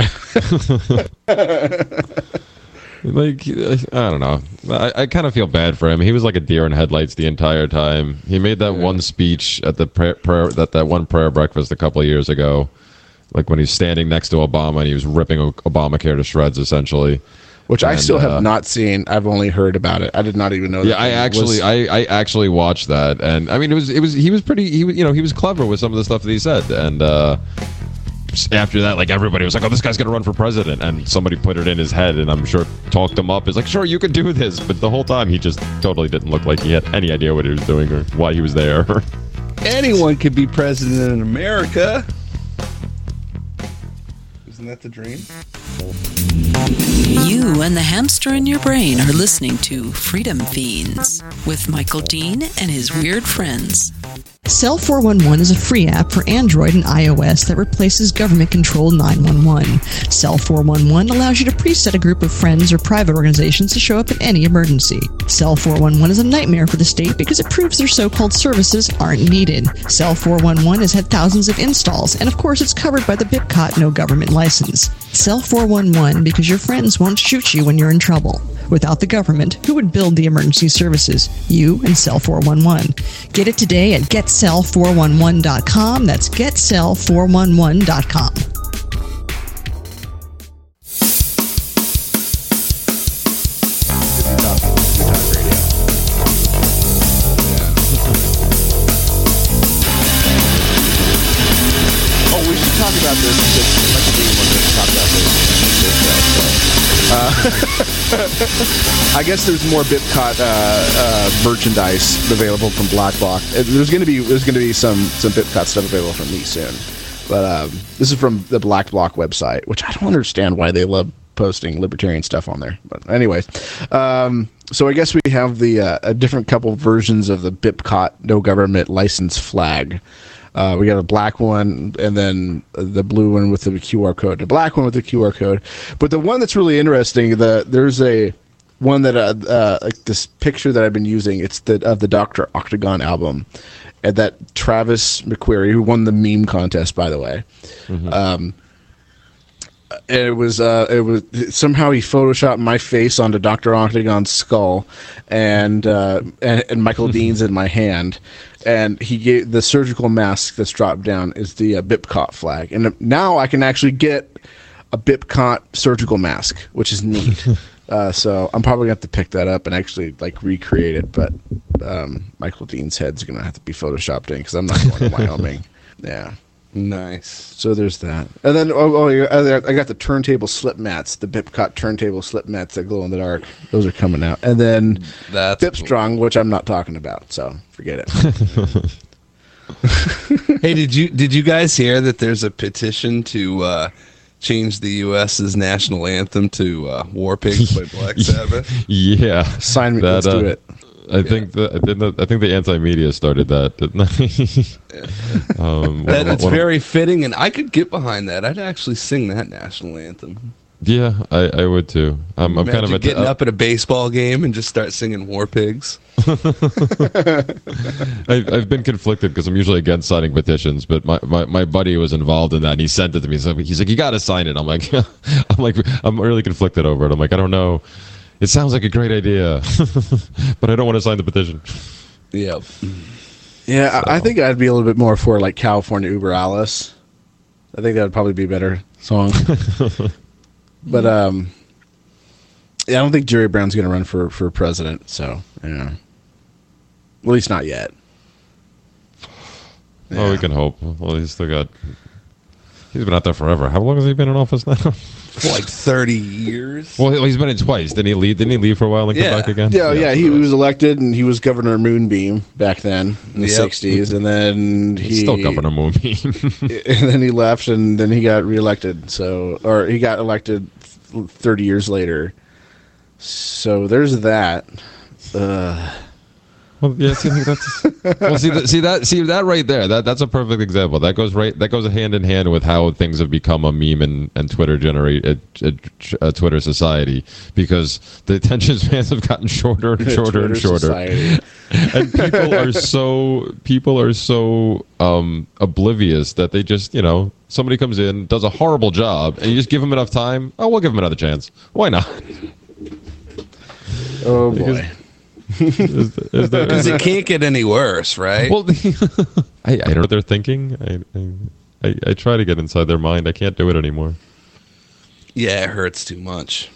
Like, I don't know. I kind of feel bad for him. He was like a deer in headlights the entire time. He made that one speech at the that one prayer breakfast a couple of years ago, like when he's standing next to Obama and he was ripping Obamacare to shreds, essentially. Which I still have not seen. I've only heard about it. I did not even know. Yeah, I actually watched that, and I mean, he was clever with some of the stuff that he said, and after that, like everybody was like, "Oh, this guy's gonna run for president," and somebody put it in his head, and I'm sure talked him up. He's like, "Sure, you can do this," but the whole time he just totally didn't look like he had any idea what he was doing or why he was there. Anyone could be president in America. Isn't that the dream? You and the hamster in your brain are listening to Freedom Fiends with Michael Dean and his weird friends. Cell 411 is a free app for Android and iOS that replaces government-controlled 911. Cell 411 allows you to preset a group of friends or private organizations to show up in any emergency. Cell 411 is a nightmare for the state because it proves their so-called services aren't needed. Cell 411 has had thousands of installs, and of course it's covered by the BIPCOT no government license. Cell 411 because your friends won't shoot you when you're in trouble. Without the government, who would build the emergency services? You and Cell 411. Get it today at getcell411.com. That's getcell411.com. Oh, we should talk about this because Michael Dean wanted to talk about this. I guess there's more BIPCOT merchandise available from BlackBlock. There's going to be some BIPCOT stuff available from me soon, but this is from the BlackBlock website, which I don't understand why they love posting libertarian stuff on there. But anyways, so I guess we have the a different couple versions of the BIPCOT no government license flag. We got a black one and then the blue one with the QR code. The black one with the QR code. But the one that's really interesting, there's a one that like this picture that I've been using. It's of the Dr. Octagon album, and that Travis McQuarrie, who won the meme contest, by the way. And it was somehow he photoshopped my face onto Dr. Octagon's skull, and Michael Dean's in my hand, and he gave the surgical mask that's dropped down is the BIPCOT flag, and now I can actually get a BIPCOT surgical mask, which is neat. So I'm probably gonna have to pick that up and actually like recreate it, but Michael Dean's head's gonna have to be photoshopped in because I'm not going to Wyoming. Yeah. Nice. So there's that. And then I got the turntable slip mats, the BIPCOT turntable slip mats that glow in the dark. Those are coming out. And then that's BIPstrong, which I'm not talking about, so forget it. Hey, did you guys hear that there's a petition to change the U.S.'s national anthem to War Pigs by Black Sabbath? Yeah. Sign me, let's do it. I think the anti-media started that, didn't they? That's very fitting, and I could get behind that. I'd actually sing that national anthem. Yeah, I would too. I'm kind of getting up at a baseball game and just start singing War Pigs. I've been conflicted because I'm usually against signing petitions, but my buddy was involved in that, and he sent it to me. So he's like, "You got to sign it." I'm like, I'm really conflicted over it. I'm like, I don't know. It sounds like a great idea, but I don't want to sign the petition. Yep. Yeah, I think I'd be a little bit more for like California Uber Alice. I think that would probably be a better song. But yeah, I don't think Jerry Brown's going to run for president. So yeah, at least not yet. Yeah. Oh, we can hope. Well, he's been out there forever. How long has he been in office now? For like 30 years. Well, he's been in twice. Didn't he leave for a while and come back again? Yeah. He was elected, and he was Governor Moonbeam back then in the 60s, and then he's still Governor Moonbeam. And then he left, and then he got reelected. Or he got elected 30 years later. So there's that. Well, yeah, see that right there. That's a perfect example. That goes hand in hand with how things have become a meme and Twitter a Twitter society, because the attention spans have gotten shorter and shorter and shorter. And people are so oblivious that they just, somebody comes in, does a horrible job, and you just give them enough time. Oh, we'll give them another chance. Why not? Oh boy. Because it can't get any worse, right? Well, I don't know what they're thinking. I try to get inside their mind. I can't do it anymore. Yeah, it hurts too much.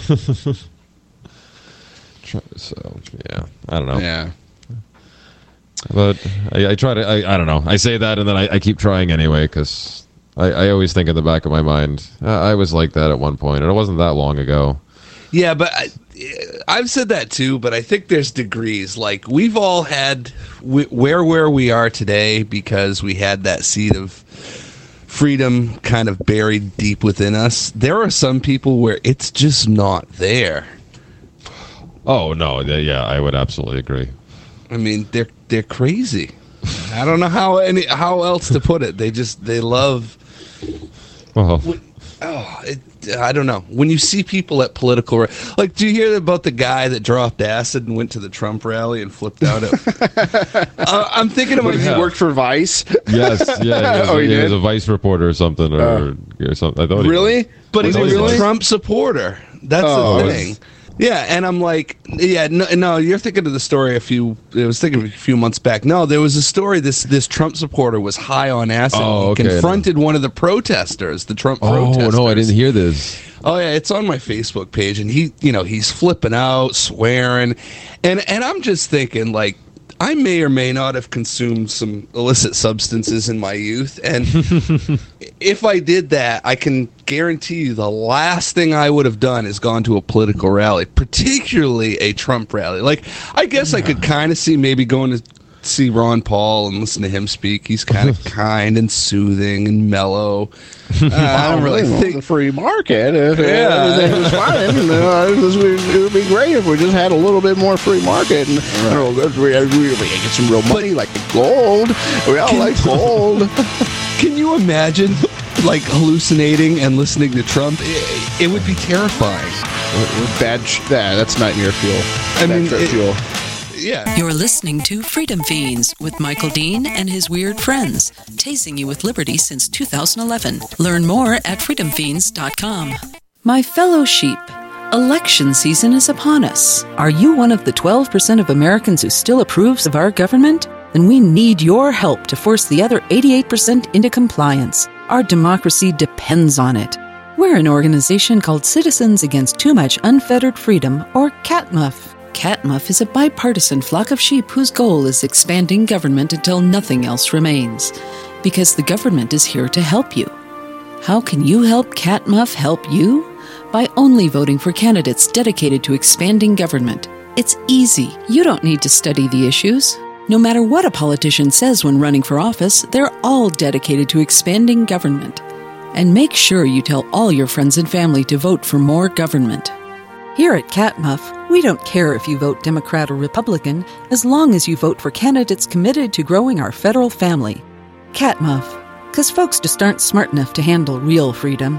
So yeah, I don't know. Yeah, but I try to. I don't know. I say that, and then I keep trying anyway, because I always think in the back of my mind, I was like that at one point, and it wasn't that long ago. Yeah, but I've said that too, but I think there's degrees. Like, we've all had where we are today because we had that seed of freedom kind of buried deep within us. There are some people where it's just not there. Oh no, yeah, I would absolutely agree. I mean, they're crazy. I don't know how else to put it. They love. Well. I don't know. When you see people at political, like, do you hear about the guy that dropped acid and went to the Trump rally and flipped out? I'm thinking of he worked for Vice. Yes, yeah. He was a Vice reporter or something, or something. I thought really, but he was a Trump supporter. That's the thing. Yeah, and I'm like, yeah, no, you're thinking of the story I was thinking a few months back. No, there was a story, this Trump supporter was high on acid. He confronted one of the protesters, the Trump protesters. Oh, no, I didn't hear this. Oh, yeah, it's on my Facebook page, and he's flipping out, swearing, and I'm just thinking, like, I may or may not have consumed some illicit substances in my youth, and if I did that, I can guarantee you the last thing I would have done is gone to a political rally, particularly a Trump rally. Like, I guess I could kind of see maybe going to see Ron Paul and listen to him speak. He's kind of kind and soothing and mellow. I don't really think the free market. If everything was fine, it would be great if we just had a little bit more free market and we get some real money like gold. We all like gold. Can you imagine, like, hallucinating and listening to Trump? It would be terrifying. That's Nightmare Fuel. Fuel. Yeah. You're listening to Freedom Fiends with Michael Dean and his weird friends, tasing you with liberty since 2011. Learn more at freedomfiends.com. My fellow sheep, election season is upon us. Are you one of the 12% of Americans who still approves of our government? Then we need your help to force the other 88% into compliance. Our democracy depends on it. We're an organization called Citizens Against Too Much Unfettered Freedom, or CATMUF. CATMUF is a bipartisan flock of sheep whose goal is expanding government until nothing else remains. Because the government is here to help you. How can you help CATMUF help you? By only voting for candidates dedicated to expanding government. It's easy. You don't need to study the issues. No matter what a politician says when running for office, they're all dedicated to expanding government. And make sure you tell all your friends and family to vote for more government. Here at CATMUF, we don't care if you vote Democrat or Republican, as long as you vote for candidates committed to growing our federal family. CATMUF, because folks just aren't smart enough to handle real freedom.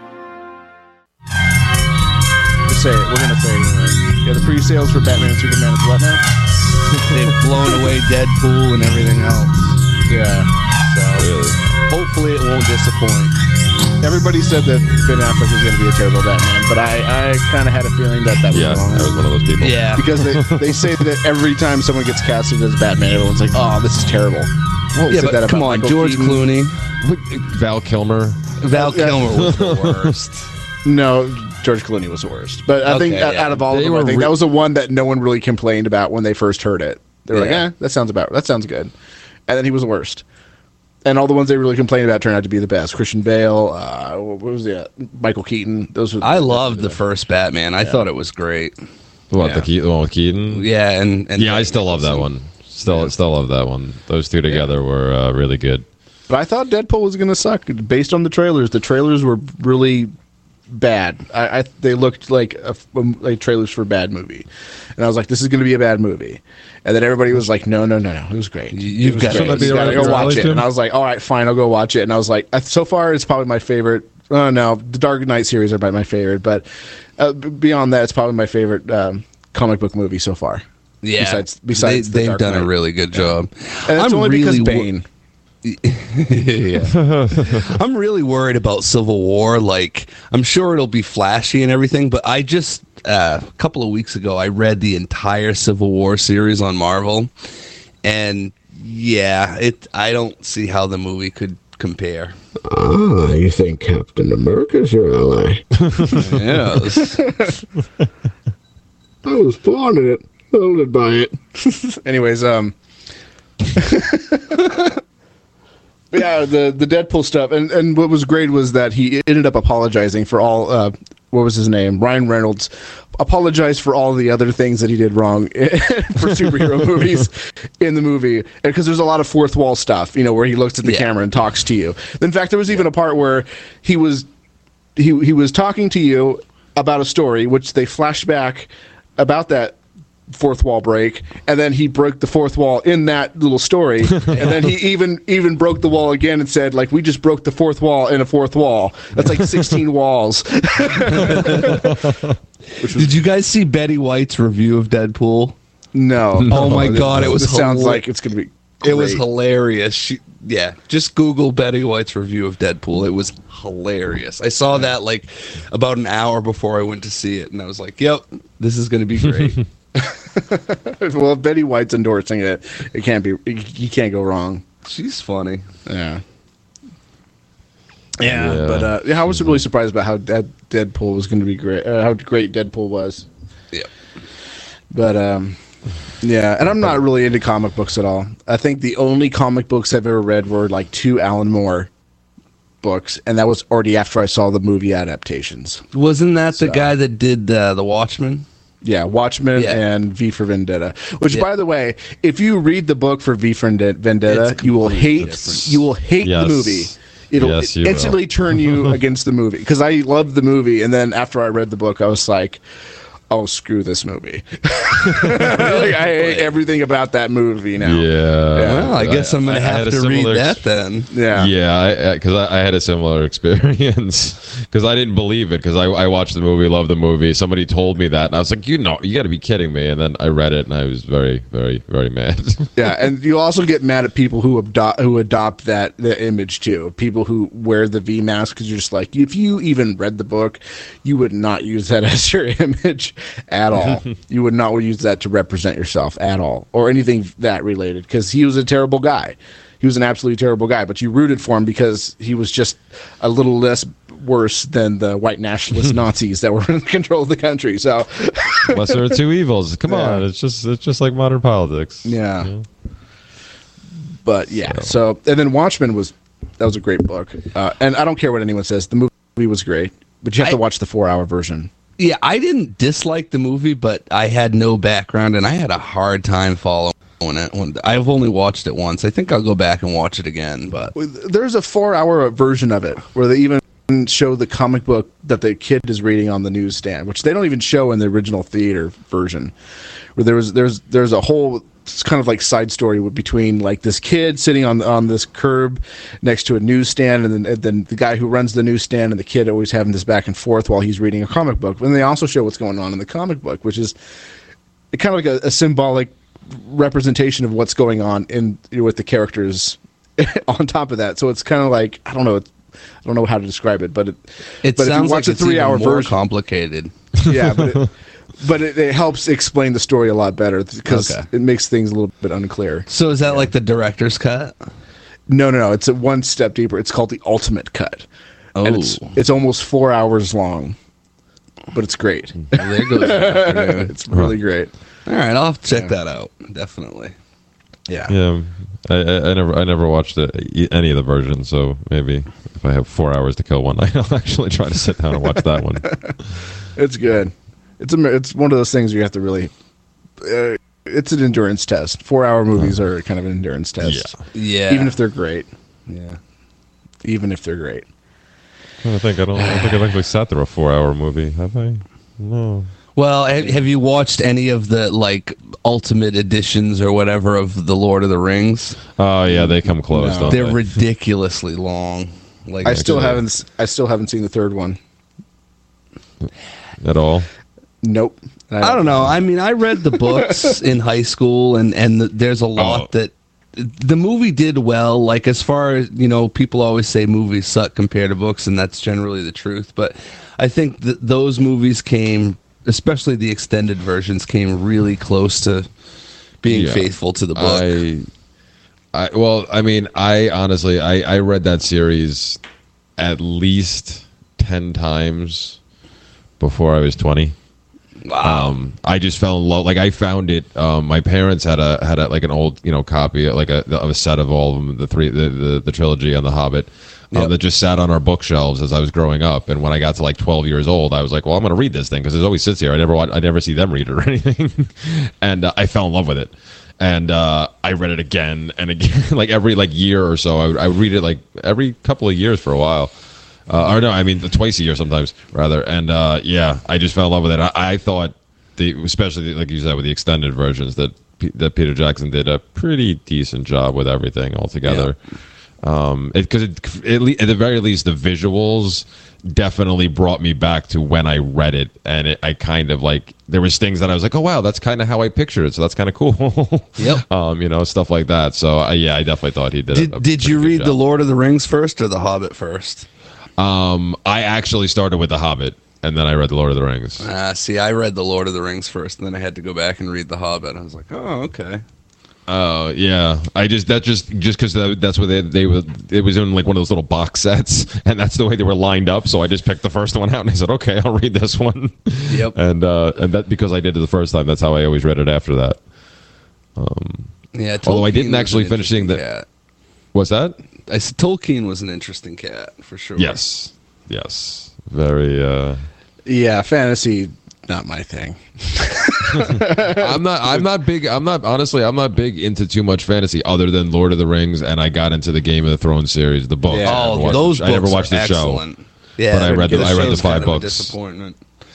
We're going to say it anyway. Yeah, the pre-sales for Batman and Superman is what now? They've blown away Deadpool and everything else. Yeah. So hopefully it won't disappoint. Everybody said that Ben Affleck was going to be a terrible Batman, but I kind of had a feeling that was wrong. I was one of those people. Yeah. Because they say that every time someone gets casted as Batman, everyone's like, oh, this is terrible. Well, yeah, but come on, George Clooney. Val Kilmer. Val Kilmer was the worst. No, George Clooney was the worst. But I think out of all of them, I think that was the one that no one really complained about when they first heard it. They were like, that sounds good. And then he was the worst. And all the ones they really complained about turned out to be the best. Christian Bale, what was the Michael Keaton. I loved the first Batman. I thought it was great. What, the one with Keaton? Yeah, and I still love that one. Still love that one. Those two together were really good. But I thought Deadpool was going to suck based on the trailers. The trailers were really bad. They looked like trailers for a bad movie, and I was like, "This is going to be a bad movie." And then everybody was like, "No, it was great. You've got to go watch it." And I was like, "All right, fine, I'll go watch it." And I was like, "So far, it's probably my favorite." Oh no, the Dark Knight series are my favorite, but beyond that, it's probably my favorite comic book movie so far. Yeah, besides they've done a really good job. And it's only because Bane. I'm really worried about Civil War. Like, I'm sure it'll be flashy and everything, but I just a couple of weeks ago I read the entire Civil War series on Marvel, and I don't see how the movie could compare. Ah, you think Captain America's your ally? Yes. I was born in it, molded by it. Anyways, yeah, the Deadpool stuff, and what was great was that he ended up apologizing for all. What was his name? Ryan Reynolds apologized for all the other things that he did wrong for superhero movies in the movie, because there's a lot of fourth wall stuff, where he looks at the camera and talks to you. In fact, there was even a part where he was talking to you about a story, which they flashed back about that fourth wall break, and then he broke the fourth wall in that little story, and then he even broke the wall again and said, like, we just broke the fourth wall in a fourth wall. That's like 16 walls. Did you guys see Betty White's review of Deadpool? No. Oh my god, it sounds like it's gonna be great. It was hilarious. Just Google Betty White's review of Deadpool. It was hilarious. I saw that like about an hour before I went to see it, and I was like, yep, this is gonna be great. Well, if Betty White's endorsing it, you can't go wrong. She's funny. Yeah. But I was really surprised about how Deadpool was going to be great. How great Deadpool was. Yeah. But and I'm not really into comic books at all. I think the only comic books I've ever read were like 2 Alan Moore books, and that was already after I saw the movie adaptations. Wasn't that the guy that did the Watchmen? Yeah, Watchmen and V for Vendetta. Which, by the way, if you read the book for V for Vendetta, you will hate the movie. It'll instantly turn you against the movie, because I loved the movie, and then after I read the book, I was like, oh, screw this movie. I hate everything about that movie now. Well, I guess I'm going to have to read that then. Yeah. Because I had a similar experience. Because I didn't believe it. Because I watched the movie, loved the movie. Somebody told me that. And I was like, you got to be kidding me. And then I read it, and I was very, very, very mad. Yeah, and you also get mad at people who adopt the image, too. People who wear the V mask, because you're just like, if you even read the book, you would not use that as your image at all. You would not use that to represent yourself at all, or anything that related, because he was a terrible guy. He was an absolutely terrible guy, but you rooted for him because he was just a little less worse than the white nationalist Nazis that were in control of the country. So lesser of two evils. Come on, it's just like modern politics. Yeah. But yeah, so and then Watchmen was a great book, and I don't care what anyone says, the movie was great, but you have to watch the 4-hour version. Yeah, I didn't dislike the movie, but I had no background, and I had a hard time following it. I've only watched it once. I think I'll go back and watch it again. But there's a 4-hour version of it where they even show the comic book that the kid is reading on the newsstand, which they don't even show in the original theater version. Where there's a whole kind of like side story between like this kid sitting on this curb next to a newsstand, and then the guy who runs the newsstand and the kid always having this back and forth while he's reading a comic book. And they also show what's going on in the comic book, which is kind of like a symbolic representation of what's going on with the characters on top of that. So it's kind of like, I don't know how to describe it, but it sounds like it's 3-hour even more version, complicated. Yeah, but it helps explain the story a lot better because it makes things a little bit unclear. So is that like the director's cut? No. It's one step deeper. It's called the Ultimate Cut. Oh. And it's almost 4 hours long, but it's great. Well, there goes the afternoon. It's really great. All right, I'll have to check that out. Definitely. Yeah. Yeah. I never watched any of the versions, so maybe if I have 4 hours to kill one night, I'll actually try to sit down and watch that one. It's good. It's one of those things where you have to really. It's an endurance test. 4-hour movies are kind of an endurance test. Yeah. Even if they're great. Yeah. Even if they're great. I think I've actually sat through a 4-hour movie. Have I? No. Well, have you watched any of the like ultimate editions or whatever of the Lord of the Rings? Oh yeah, they come close. Don't They're they? ridiculously long. Like I still haven't seen the third one at all. Nope. I don't know. I mean, I read the books in high school, and there's a lot that the movie did well. Like as far as people always say movies suck compared to books, and that's generally the truth. But I think that those movies came, especially the extended versions, came really close to being faithful to the book. I honestly read that series at least 10 times before I was 20. Wow. I just fell in love. Like I found it. My parents had a like an old copy of a set of all of them, the trilogy on The Hobbit. That just sat on our bookshelves as I was growing up, and when I got to like 12 years old, I was like, "Well, I'm going to read this thing because it always sits here. I never see them read it or anything." And I fell in love with it, and I read it again and again, like every year or so. I would read it like every couple of years for a while, or no, I mean twice a year sometimes rather. And I just fell in love with it. I thought especially like you said with the extended versions that Peter Jackson did a pretty decent job with everything altogether. Yeah. Because at the very least, the visuals definitely brought me back to when I read it, and I kind of there was things that I was like, oh wow, that's kind of how I pictured it, so that's kind of cool. Yep. Stuff like that. So I definitely thought he did. Did you read The Lord of the Rings first or The Hobbit first? I actually started with The Hobbit, and then I read The Lord of the Rings. See, I read The Lord of the Rings first, and then I had to go back and read The Hobbit. I was like, oh, okay. Oh yeah, just because that's what they were. It was in like one of those little box sets, and that's the way they were lined up. So I just picked the first one out, and I said, "Okay, I'll read this one." Yep. And that because I did it the first time, that's how I always read it after that. Although I didn't actually finish seeing that. What's that? I said Tolkien was an interesting cat for sure. Yes, very. Yeah, fantasy, not my thing. I'm not big into too much fantasy other than Lord of the Rings, and I got into the Game of the Thrones series, the book. Yeah. Those books I never watched are the excellent. show. Yeah, but I read the 5 kind of books. A disappointment.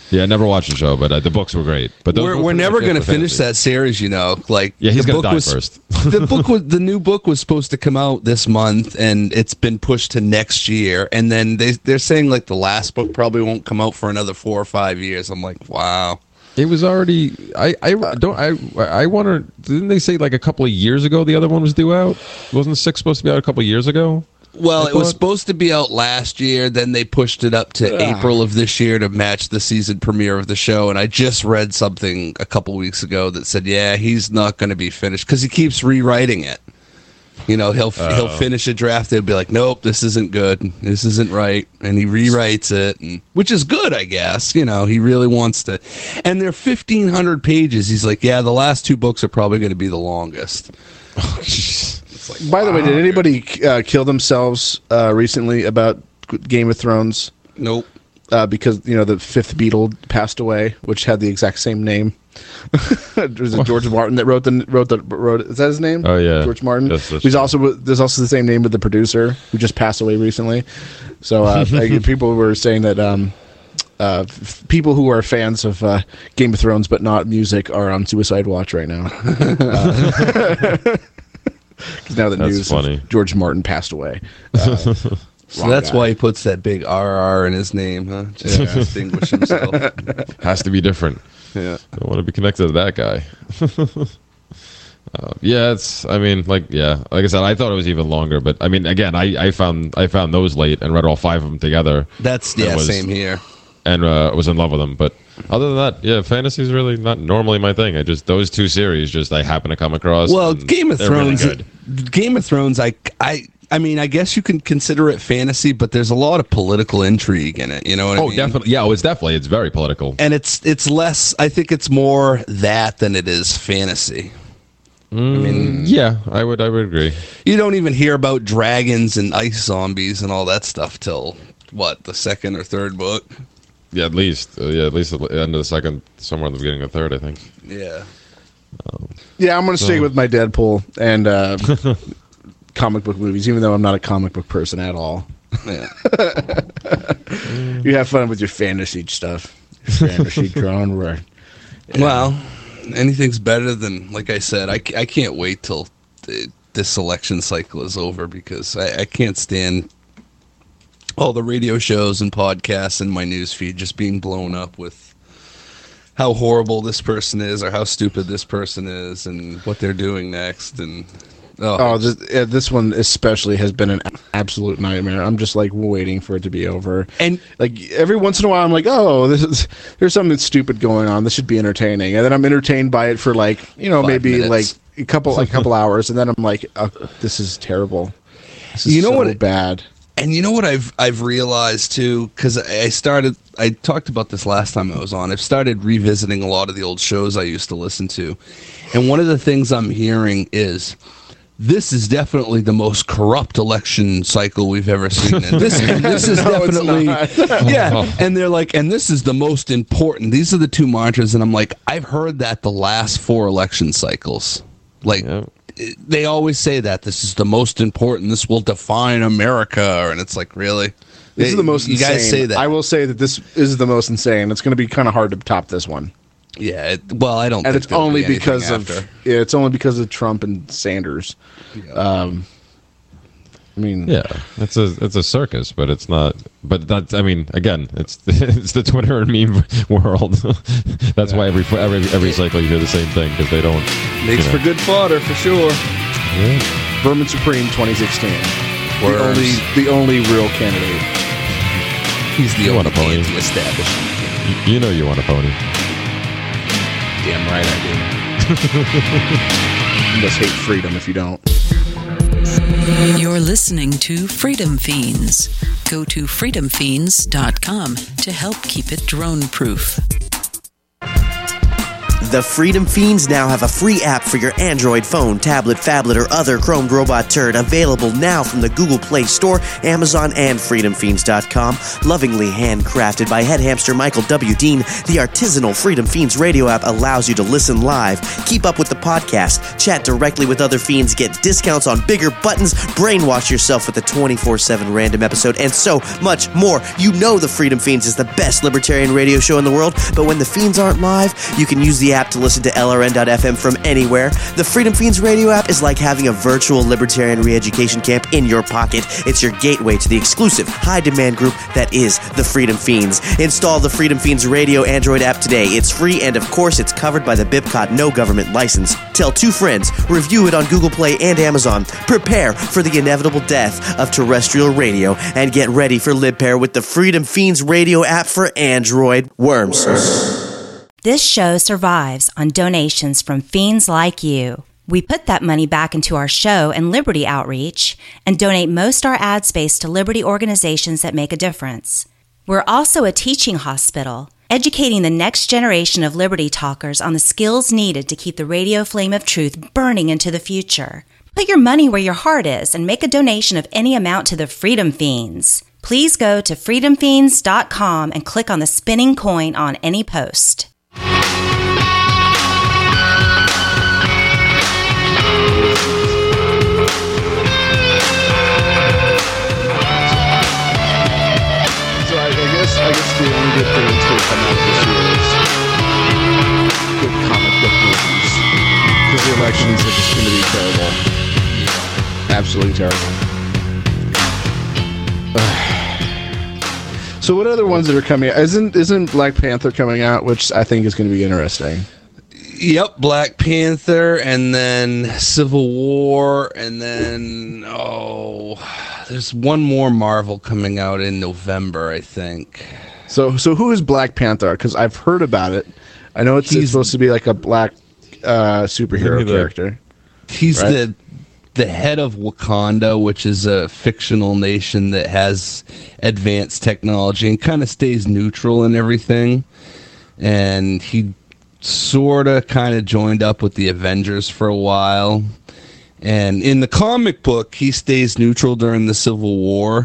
Yeah, I never watched the show, but the books were great. But those we're never going to finish that series, Like, yeah, he's going to die first. The new book was supposed to come out this month, and it's been pushed to next year. And then they're saying like the last book probably won't come out for another 4 or 5 years. I'm like, wow. It was already. I wonder. Didn't they say like a couple of years ago the other one was due out? Wasn't 6 supposed to be out a couple of years ago? Well, it was supposed to be out last year. Then they pushed it up to April of this year to match the season premiere of the show. And I just read something a couple weeks ago that said, yeah, he's not going to be finished because he keeps rewriting it. He'll finish a draft. They'll be like, nope, this isn't good. This isn't right. And he rewrites it, which is good, I guess. He really wants to. And they're 1,500 pages. He's like, yeah, the last 2 books are probably going to be the longest. By the way, did anybody kill themselves recently about Game of Thrones? Nope. Because the 5th Beatle passed away, which had the exact same name. There's a George Martin that wrote. Is that his name? Oh yeah, George Martin. Yes, there's also the same name with the producer who just passed away recently. So people were saying that people who are fans of Game of Thrones but not music are on suicide watch right now. Because now the news of George Martin passed away. So that's why he puts that big RR in his name, huh? Just to distinguish himself. Has to be different. Yeah. Don't want to be connected to that guy. Yeah, like I said, I thought it was even longer, but I mean, again, I found those late and read all 5 of them together. That's same here. And was in love with them, but other than that, yeah, fantasy is really not normally my thing. Those 2 series I happen to come across. Well, Game of Thrones, really Game of Thrones, I mean, I guess you can consider it fantasy, but there's a lot of political intrigue in it. You know what I mean? Oh, definitely. Yeah, it's very political. And it's less, I think it's more that than it is fantasy. I mean, yeah, I would agree. You don't even hear about dragons and ice zombies and all that stuff till, what, the 2nd or 3rd book? Yeah, at least at the end of the 2nd, somewhere in the beginning of the 3rd, I think. Yeah. Yeah, I'm going to stay with my Deadpool and comic book movies, even though I'm not a comic book person at all. Yeah. You have fun with your fantasy stuff. Fantasy genre. Yeah. Well, anything's better than, like I said, I can't wait till this election cycle is over because I can't stand all the radio shows and podcasts in my newsfeed just being blown up with how horrible this person is or how stupid this person is and what they're doing next. And this one especially has been an absolute nightmare. I'm just like waiting for it to be over. And like every once in a while I'm like, oh, there's something stupid going on. This should be entertaining. And then I'm entertained by it for like, 5 maybe minutes. like a couple hours. And then I'm like, oh, this is terrible. This is so bad. And you know what I've realized too, because I talked about this last time I was on. I've started revisiting a lot of the old shows I used to listen to, and one of the things I'm hearing is this is definitely the most corrupt election cycle we've ever seen. And this is definitely yeah. And they're like, and this is the most important. These are the 2 mantras, and I'm like, I've heard that the last 4 election cycles, like. Yeah. They always say that this is the most important. This will define America, and it's like, really, this is the most. You insane. Guys say that. I will say that this is the most insane. It's going to be kind of hard to top this one. Yeah. I don't. And think it's only because of it's only because of Trump and Sanders. Yeah. I mean, yeah, it's a circus, but it's not. But that's, I mean, again, it's the Twitter and meme world. That's why every cycle you hear the same thing because they don't. Makes for good fodder for sure. Yeah. Vermin Supreme 2016. The only real candidate. He's the only anti-establishment. You know you want a pony. Damn right I do. You must hate freedom if you don't. You're listening to Freedom Fiends. Go to freedomfiends.com to help keep it drone-proof. The Freedom Fiends now have a free app for your Android phone, tablet, phablet, or other chromed robot turd, available now from the Google Play Store, Amazon, and freedomfiends.com. Lovingly handcrafted by head hamster Michael W. Dean, the artisanal Freedom Fiends radio app allows you to listen live, keep up with the podcast, chat directly with other fiends, get discounts on bigger buttons, brainwash yourself with a 24/7 random episode, and so much more. You know the Freedom Fiends is the best libertarian radio show in the world, but when the fiends aren't live, you can use the app to listen to LRN.FM from anywhere. The Freedom Fiends radio app is like having a virtual libertarian re-education camp in your pocket. It's your gateway to the exclusive, high-demand group that is the Freedom Fiends. Install the Freedom Fiends radio Android app today. It's free, and of course, it's covered by the BIPCOT no government license. Tell 2 friends. Review it on Google Play and Amazon. Prepare for the inevitable death of terrestrial radio, and get ready for LibPair with the Freedom Fiends radio app for Android. Worms. This show survives on donations from fiends like you. We put that money back into our show and Liberty outreach, and donate most our ad space to Liberty organizations that make a difference. We're also a teaching hospital, educating the next generation of Liberty talkers on the skills needed to keep the radio flame of truth burning into the future. Put your money where your heart is and make a donation of any amount to the Freedom Fiends. Please go to freedomfiends.com and click on the spinning coin on any post. I guess the only good thing that's going to come out of this year is good comic book movies. Because the elections are just going to be terrible. Absolutely terrible. So what other ones that are coming out? Isn't Black Panther coming out, which I think is going to be interesting? Yep, Black Panther, and then Civil War, and then, there's one more Marvel coming out in November, I think. So who is Black Panther? Because I've heard about it. I know it's supposed to be like a black superhero character. He's right? the head of Wakanda, which is a fictional nation that has advanced technology and kind of stays neutral in everything. And he sort of kind of joined up with the Avengers for a while. And in the comic book, he stays neutral during the Civil War.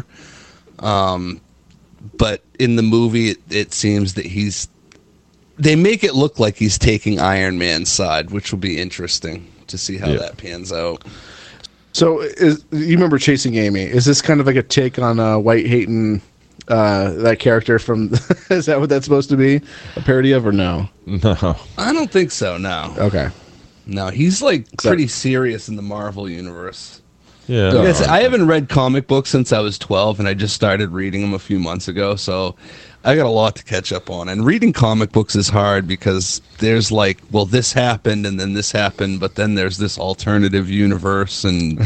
But in the movie, it seems that they make it look like he's taking Iron Man's side, which will be interesting to see how that pans out. So you remember Chasing Amy? Is this kind of like a take on White Hayton, that character from... Is that what that's supposed to be? A parody of, or no? No. I don't think so, no. Okay. No, he's like pretty serious in the Marvel universe. Yeah. I haven't read comic books since I was 12, and I just started reading them a few months ago, so I got a lot to catch up on. And reading comic books is hard because there's like, well, this happened, and then this happened, but then there's this alternative universe, and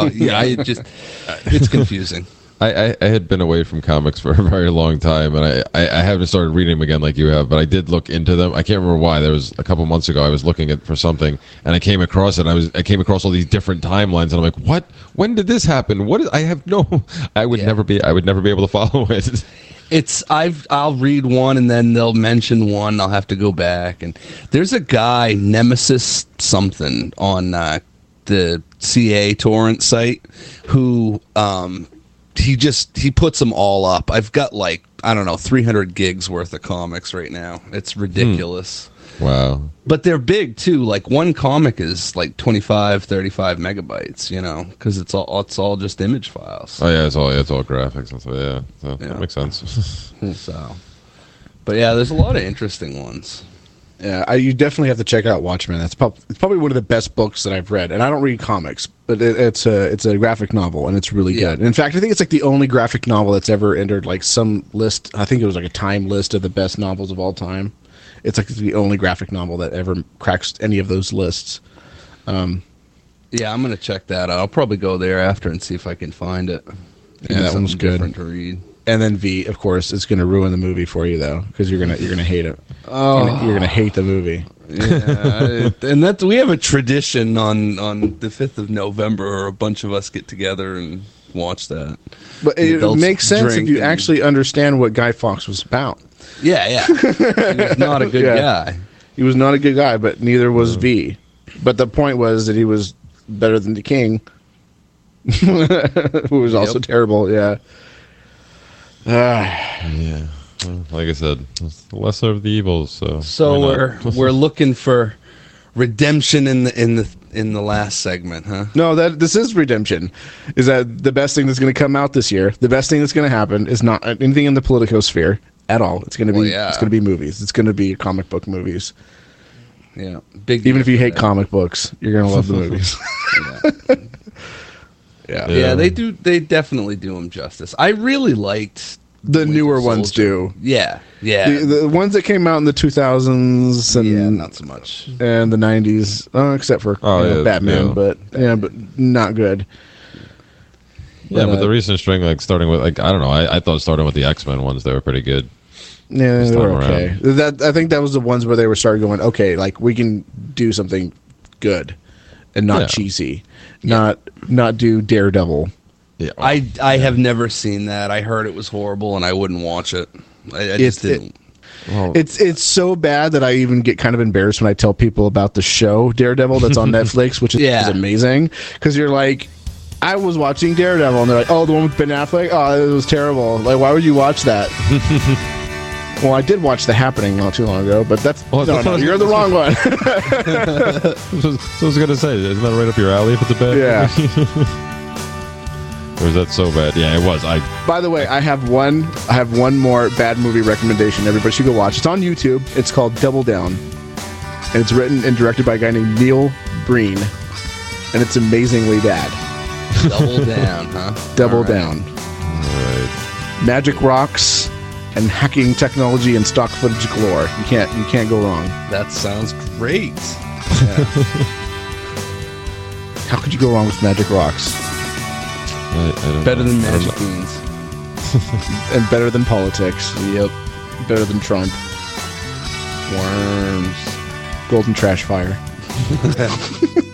it's confusing. I had been away from comics for a very long time, and I haven't started reading them again like you have, but I did look into them. I can't remember why. There was a couple months ago I was looking for something, and I came across it. I came across all these different timelines, and I'm like, what? When did this happen? I would never be able to follow it. I'll read one, and then they'll mention one. I'll have to go back. And there's a guy, Nemesis something, on the CA torrent site, who he puts them all up. I've got 300 gigs worth of comics right now. It's ridiculous. Wow. But they're big too. Like one comic is like 25, 35 megabytes, because it's all just image files. Oh yeah, it's all graphics and so that makes sense. But yeah, there's a lot of interesting ones. Yeah, you definitely have to check out Watchmen. It's probably one of the best books that I've read. And I don't read comics, but it's a graphic novel, and it's really good. And in fact, I think it's like the only graphic novel that's ever entered like some list. I think it was like a Time list of the best novels of all time. It's like the only graphic novel that ever cracks any of those lists. Yeah, I'm gonna check that out. I'll probably go there after and see if I can find it. Yeah, that one's good. Different to read. And then V, of course, is going to ruin the movie for you, though, because you're gonna hate it. Oh, you're gonna hate the movie. Yeah, and we have a tradition on the 5th of November, where a bunch of us get together and watch that. But it makes sense if you actually understand what Guy Fawkes was about. Yeah, he was not a good guy. He was not a good guy, but neither was V. But the point was that he was better than the King, who was also terrible. Yeah. Yeah. Well, like I said, it's the lesser of the evils. So we're looking for redemption in the last segment, huh? No, this is redemption. Is that the best thing that's going to come out this year? The best thing that's going to happen is not anything in the political sphere at all. It's going to be it's going to be movies. It's going to be comic book movies. Yeah, even if you hate comic books, you're going to love the movies. Yeah, they do. They definitely do them justice. I really liked the newer ones. Do yeah. The ones that came out in the 2000s and not so much, and the 90s, except for Batman, but not good. Yeah, but the recent string, like starting with, like I don't know, I thought starting with the X-Men ones, they were pretty good. Yeah, they were okay. I think that was the ones where they were starting going, okay, like we can do something good and not cheesy, not do Daredevil. Yeah, I have never seen that. I heard it was horrible, and I wouldn't watch it. I just didn't. It's so bad that I even get kind of embarrassed when I tell people about the show Daredevil that's on Netflix, which is amazing. Because you're like, I was watching Daredevil, and they're like, oh, the one with Ben Affleck? Oh, it was terrible. Like, why would you watch that? Well, I did watch The Happening not too long ago, but that's you're the wrong one. So I was gonna say, isn't that right up your alley if it's a bad? Yeah. Or is that so bad? Yeah, it was. By the way, I have one more bad movie recommendation. Everybody should go watch. It's on YouTube. It's called Double Down, and it's written and directed by a guy named Neil Breen, and it's amazingly bad. Double Down, huh? Double Down. All right. Magic rocks and hacking technology and stock footage galore. You can't go wrong. That sounds great. Yeah. How could you go wrong with magic rocks? I don't better know. Than Magic Beans. And better than politics. Yep. Better than Trump. Worms. Golden Trash Fire.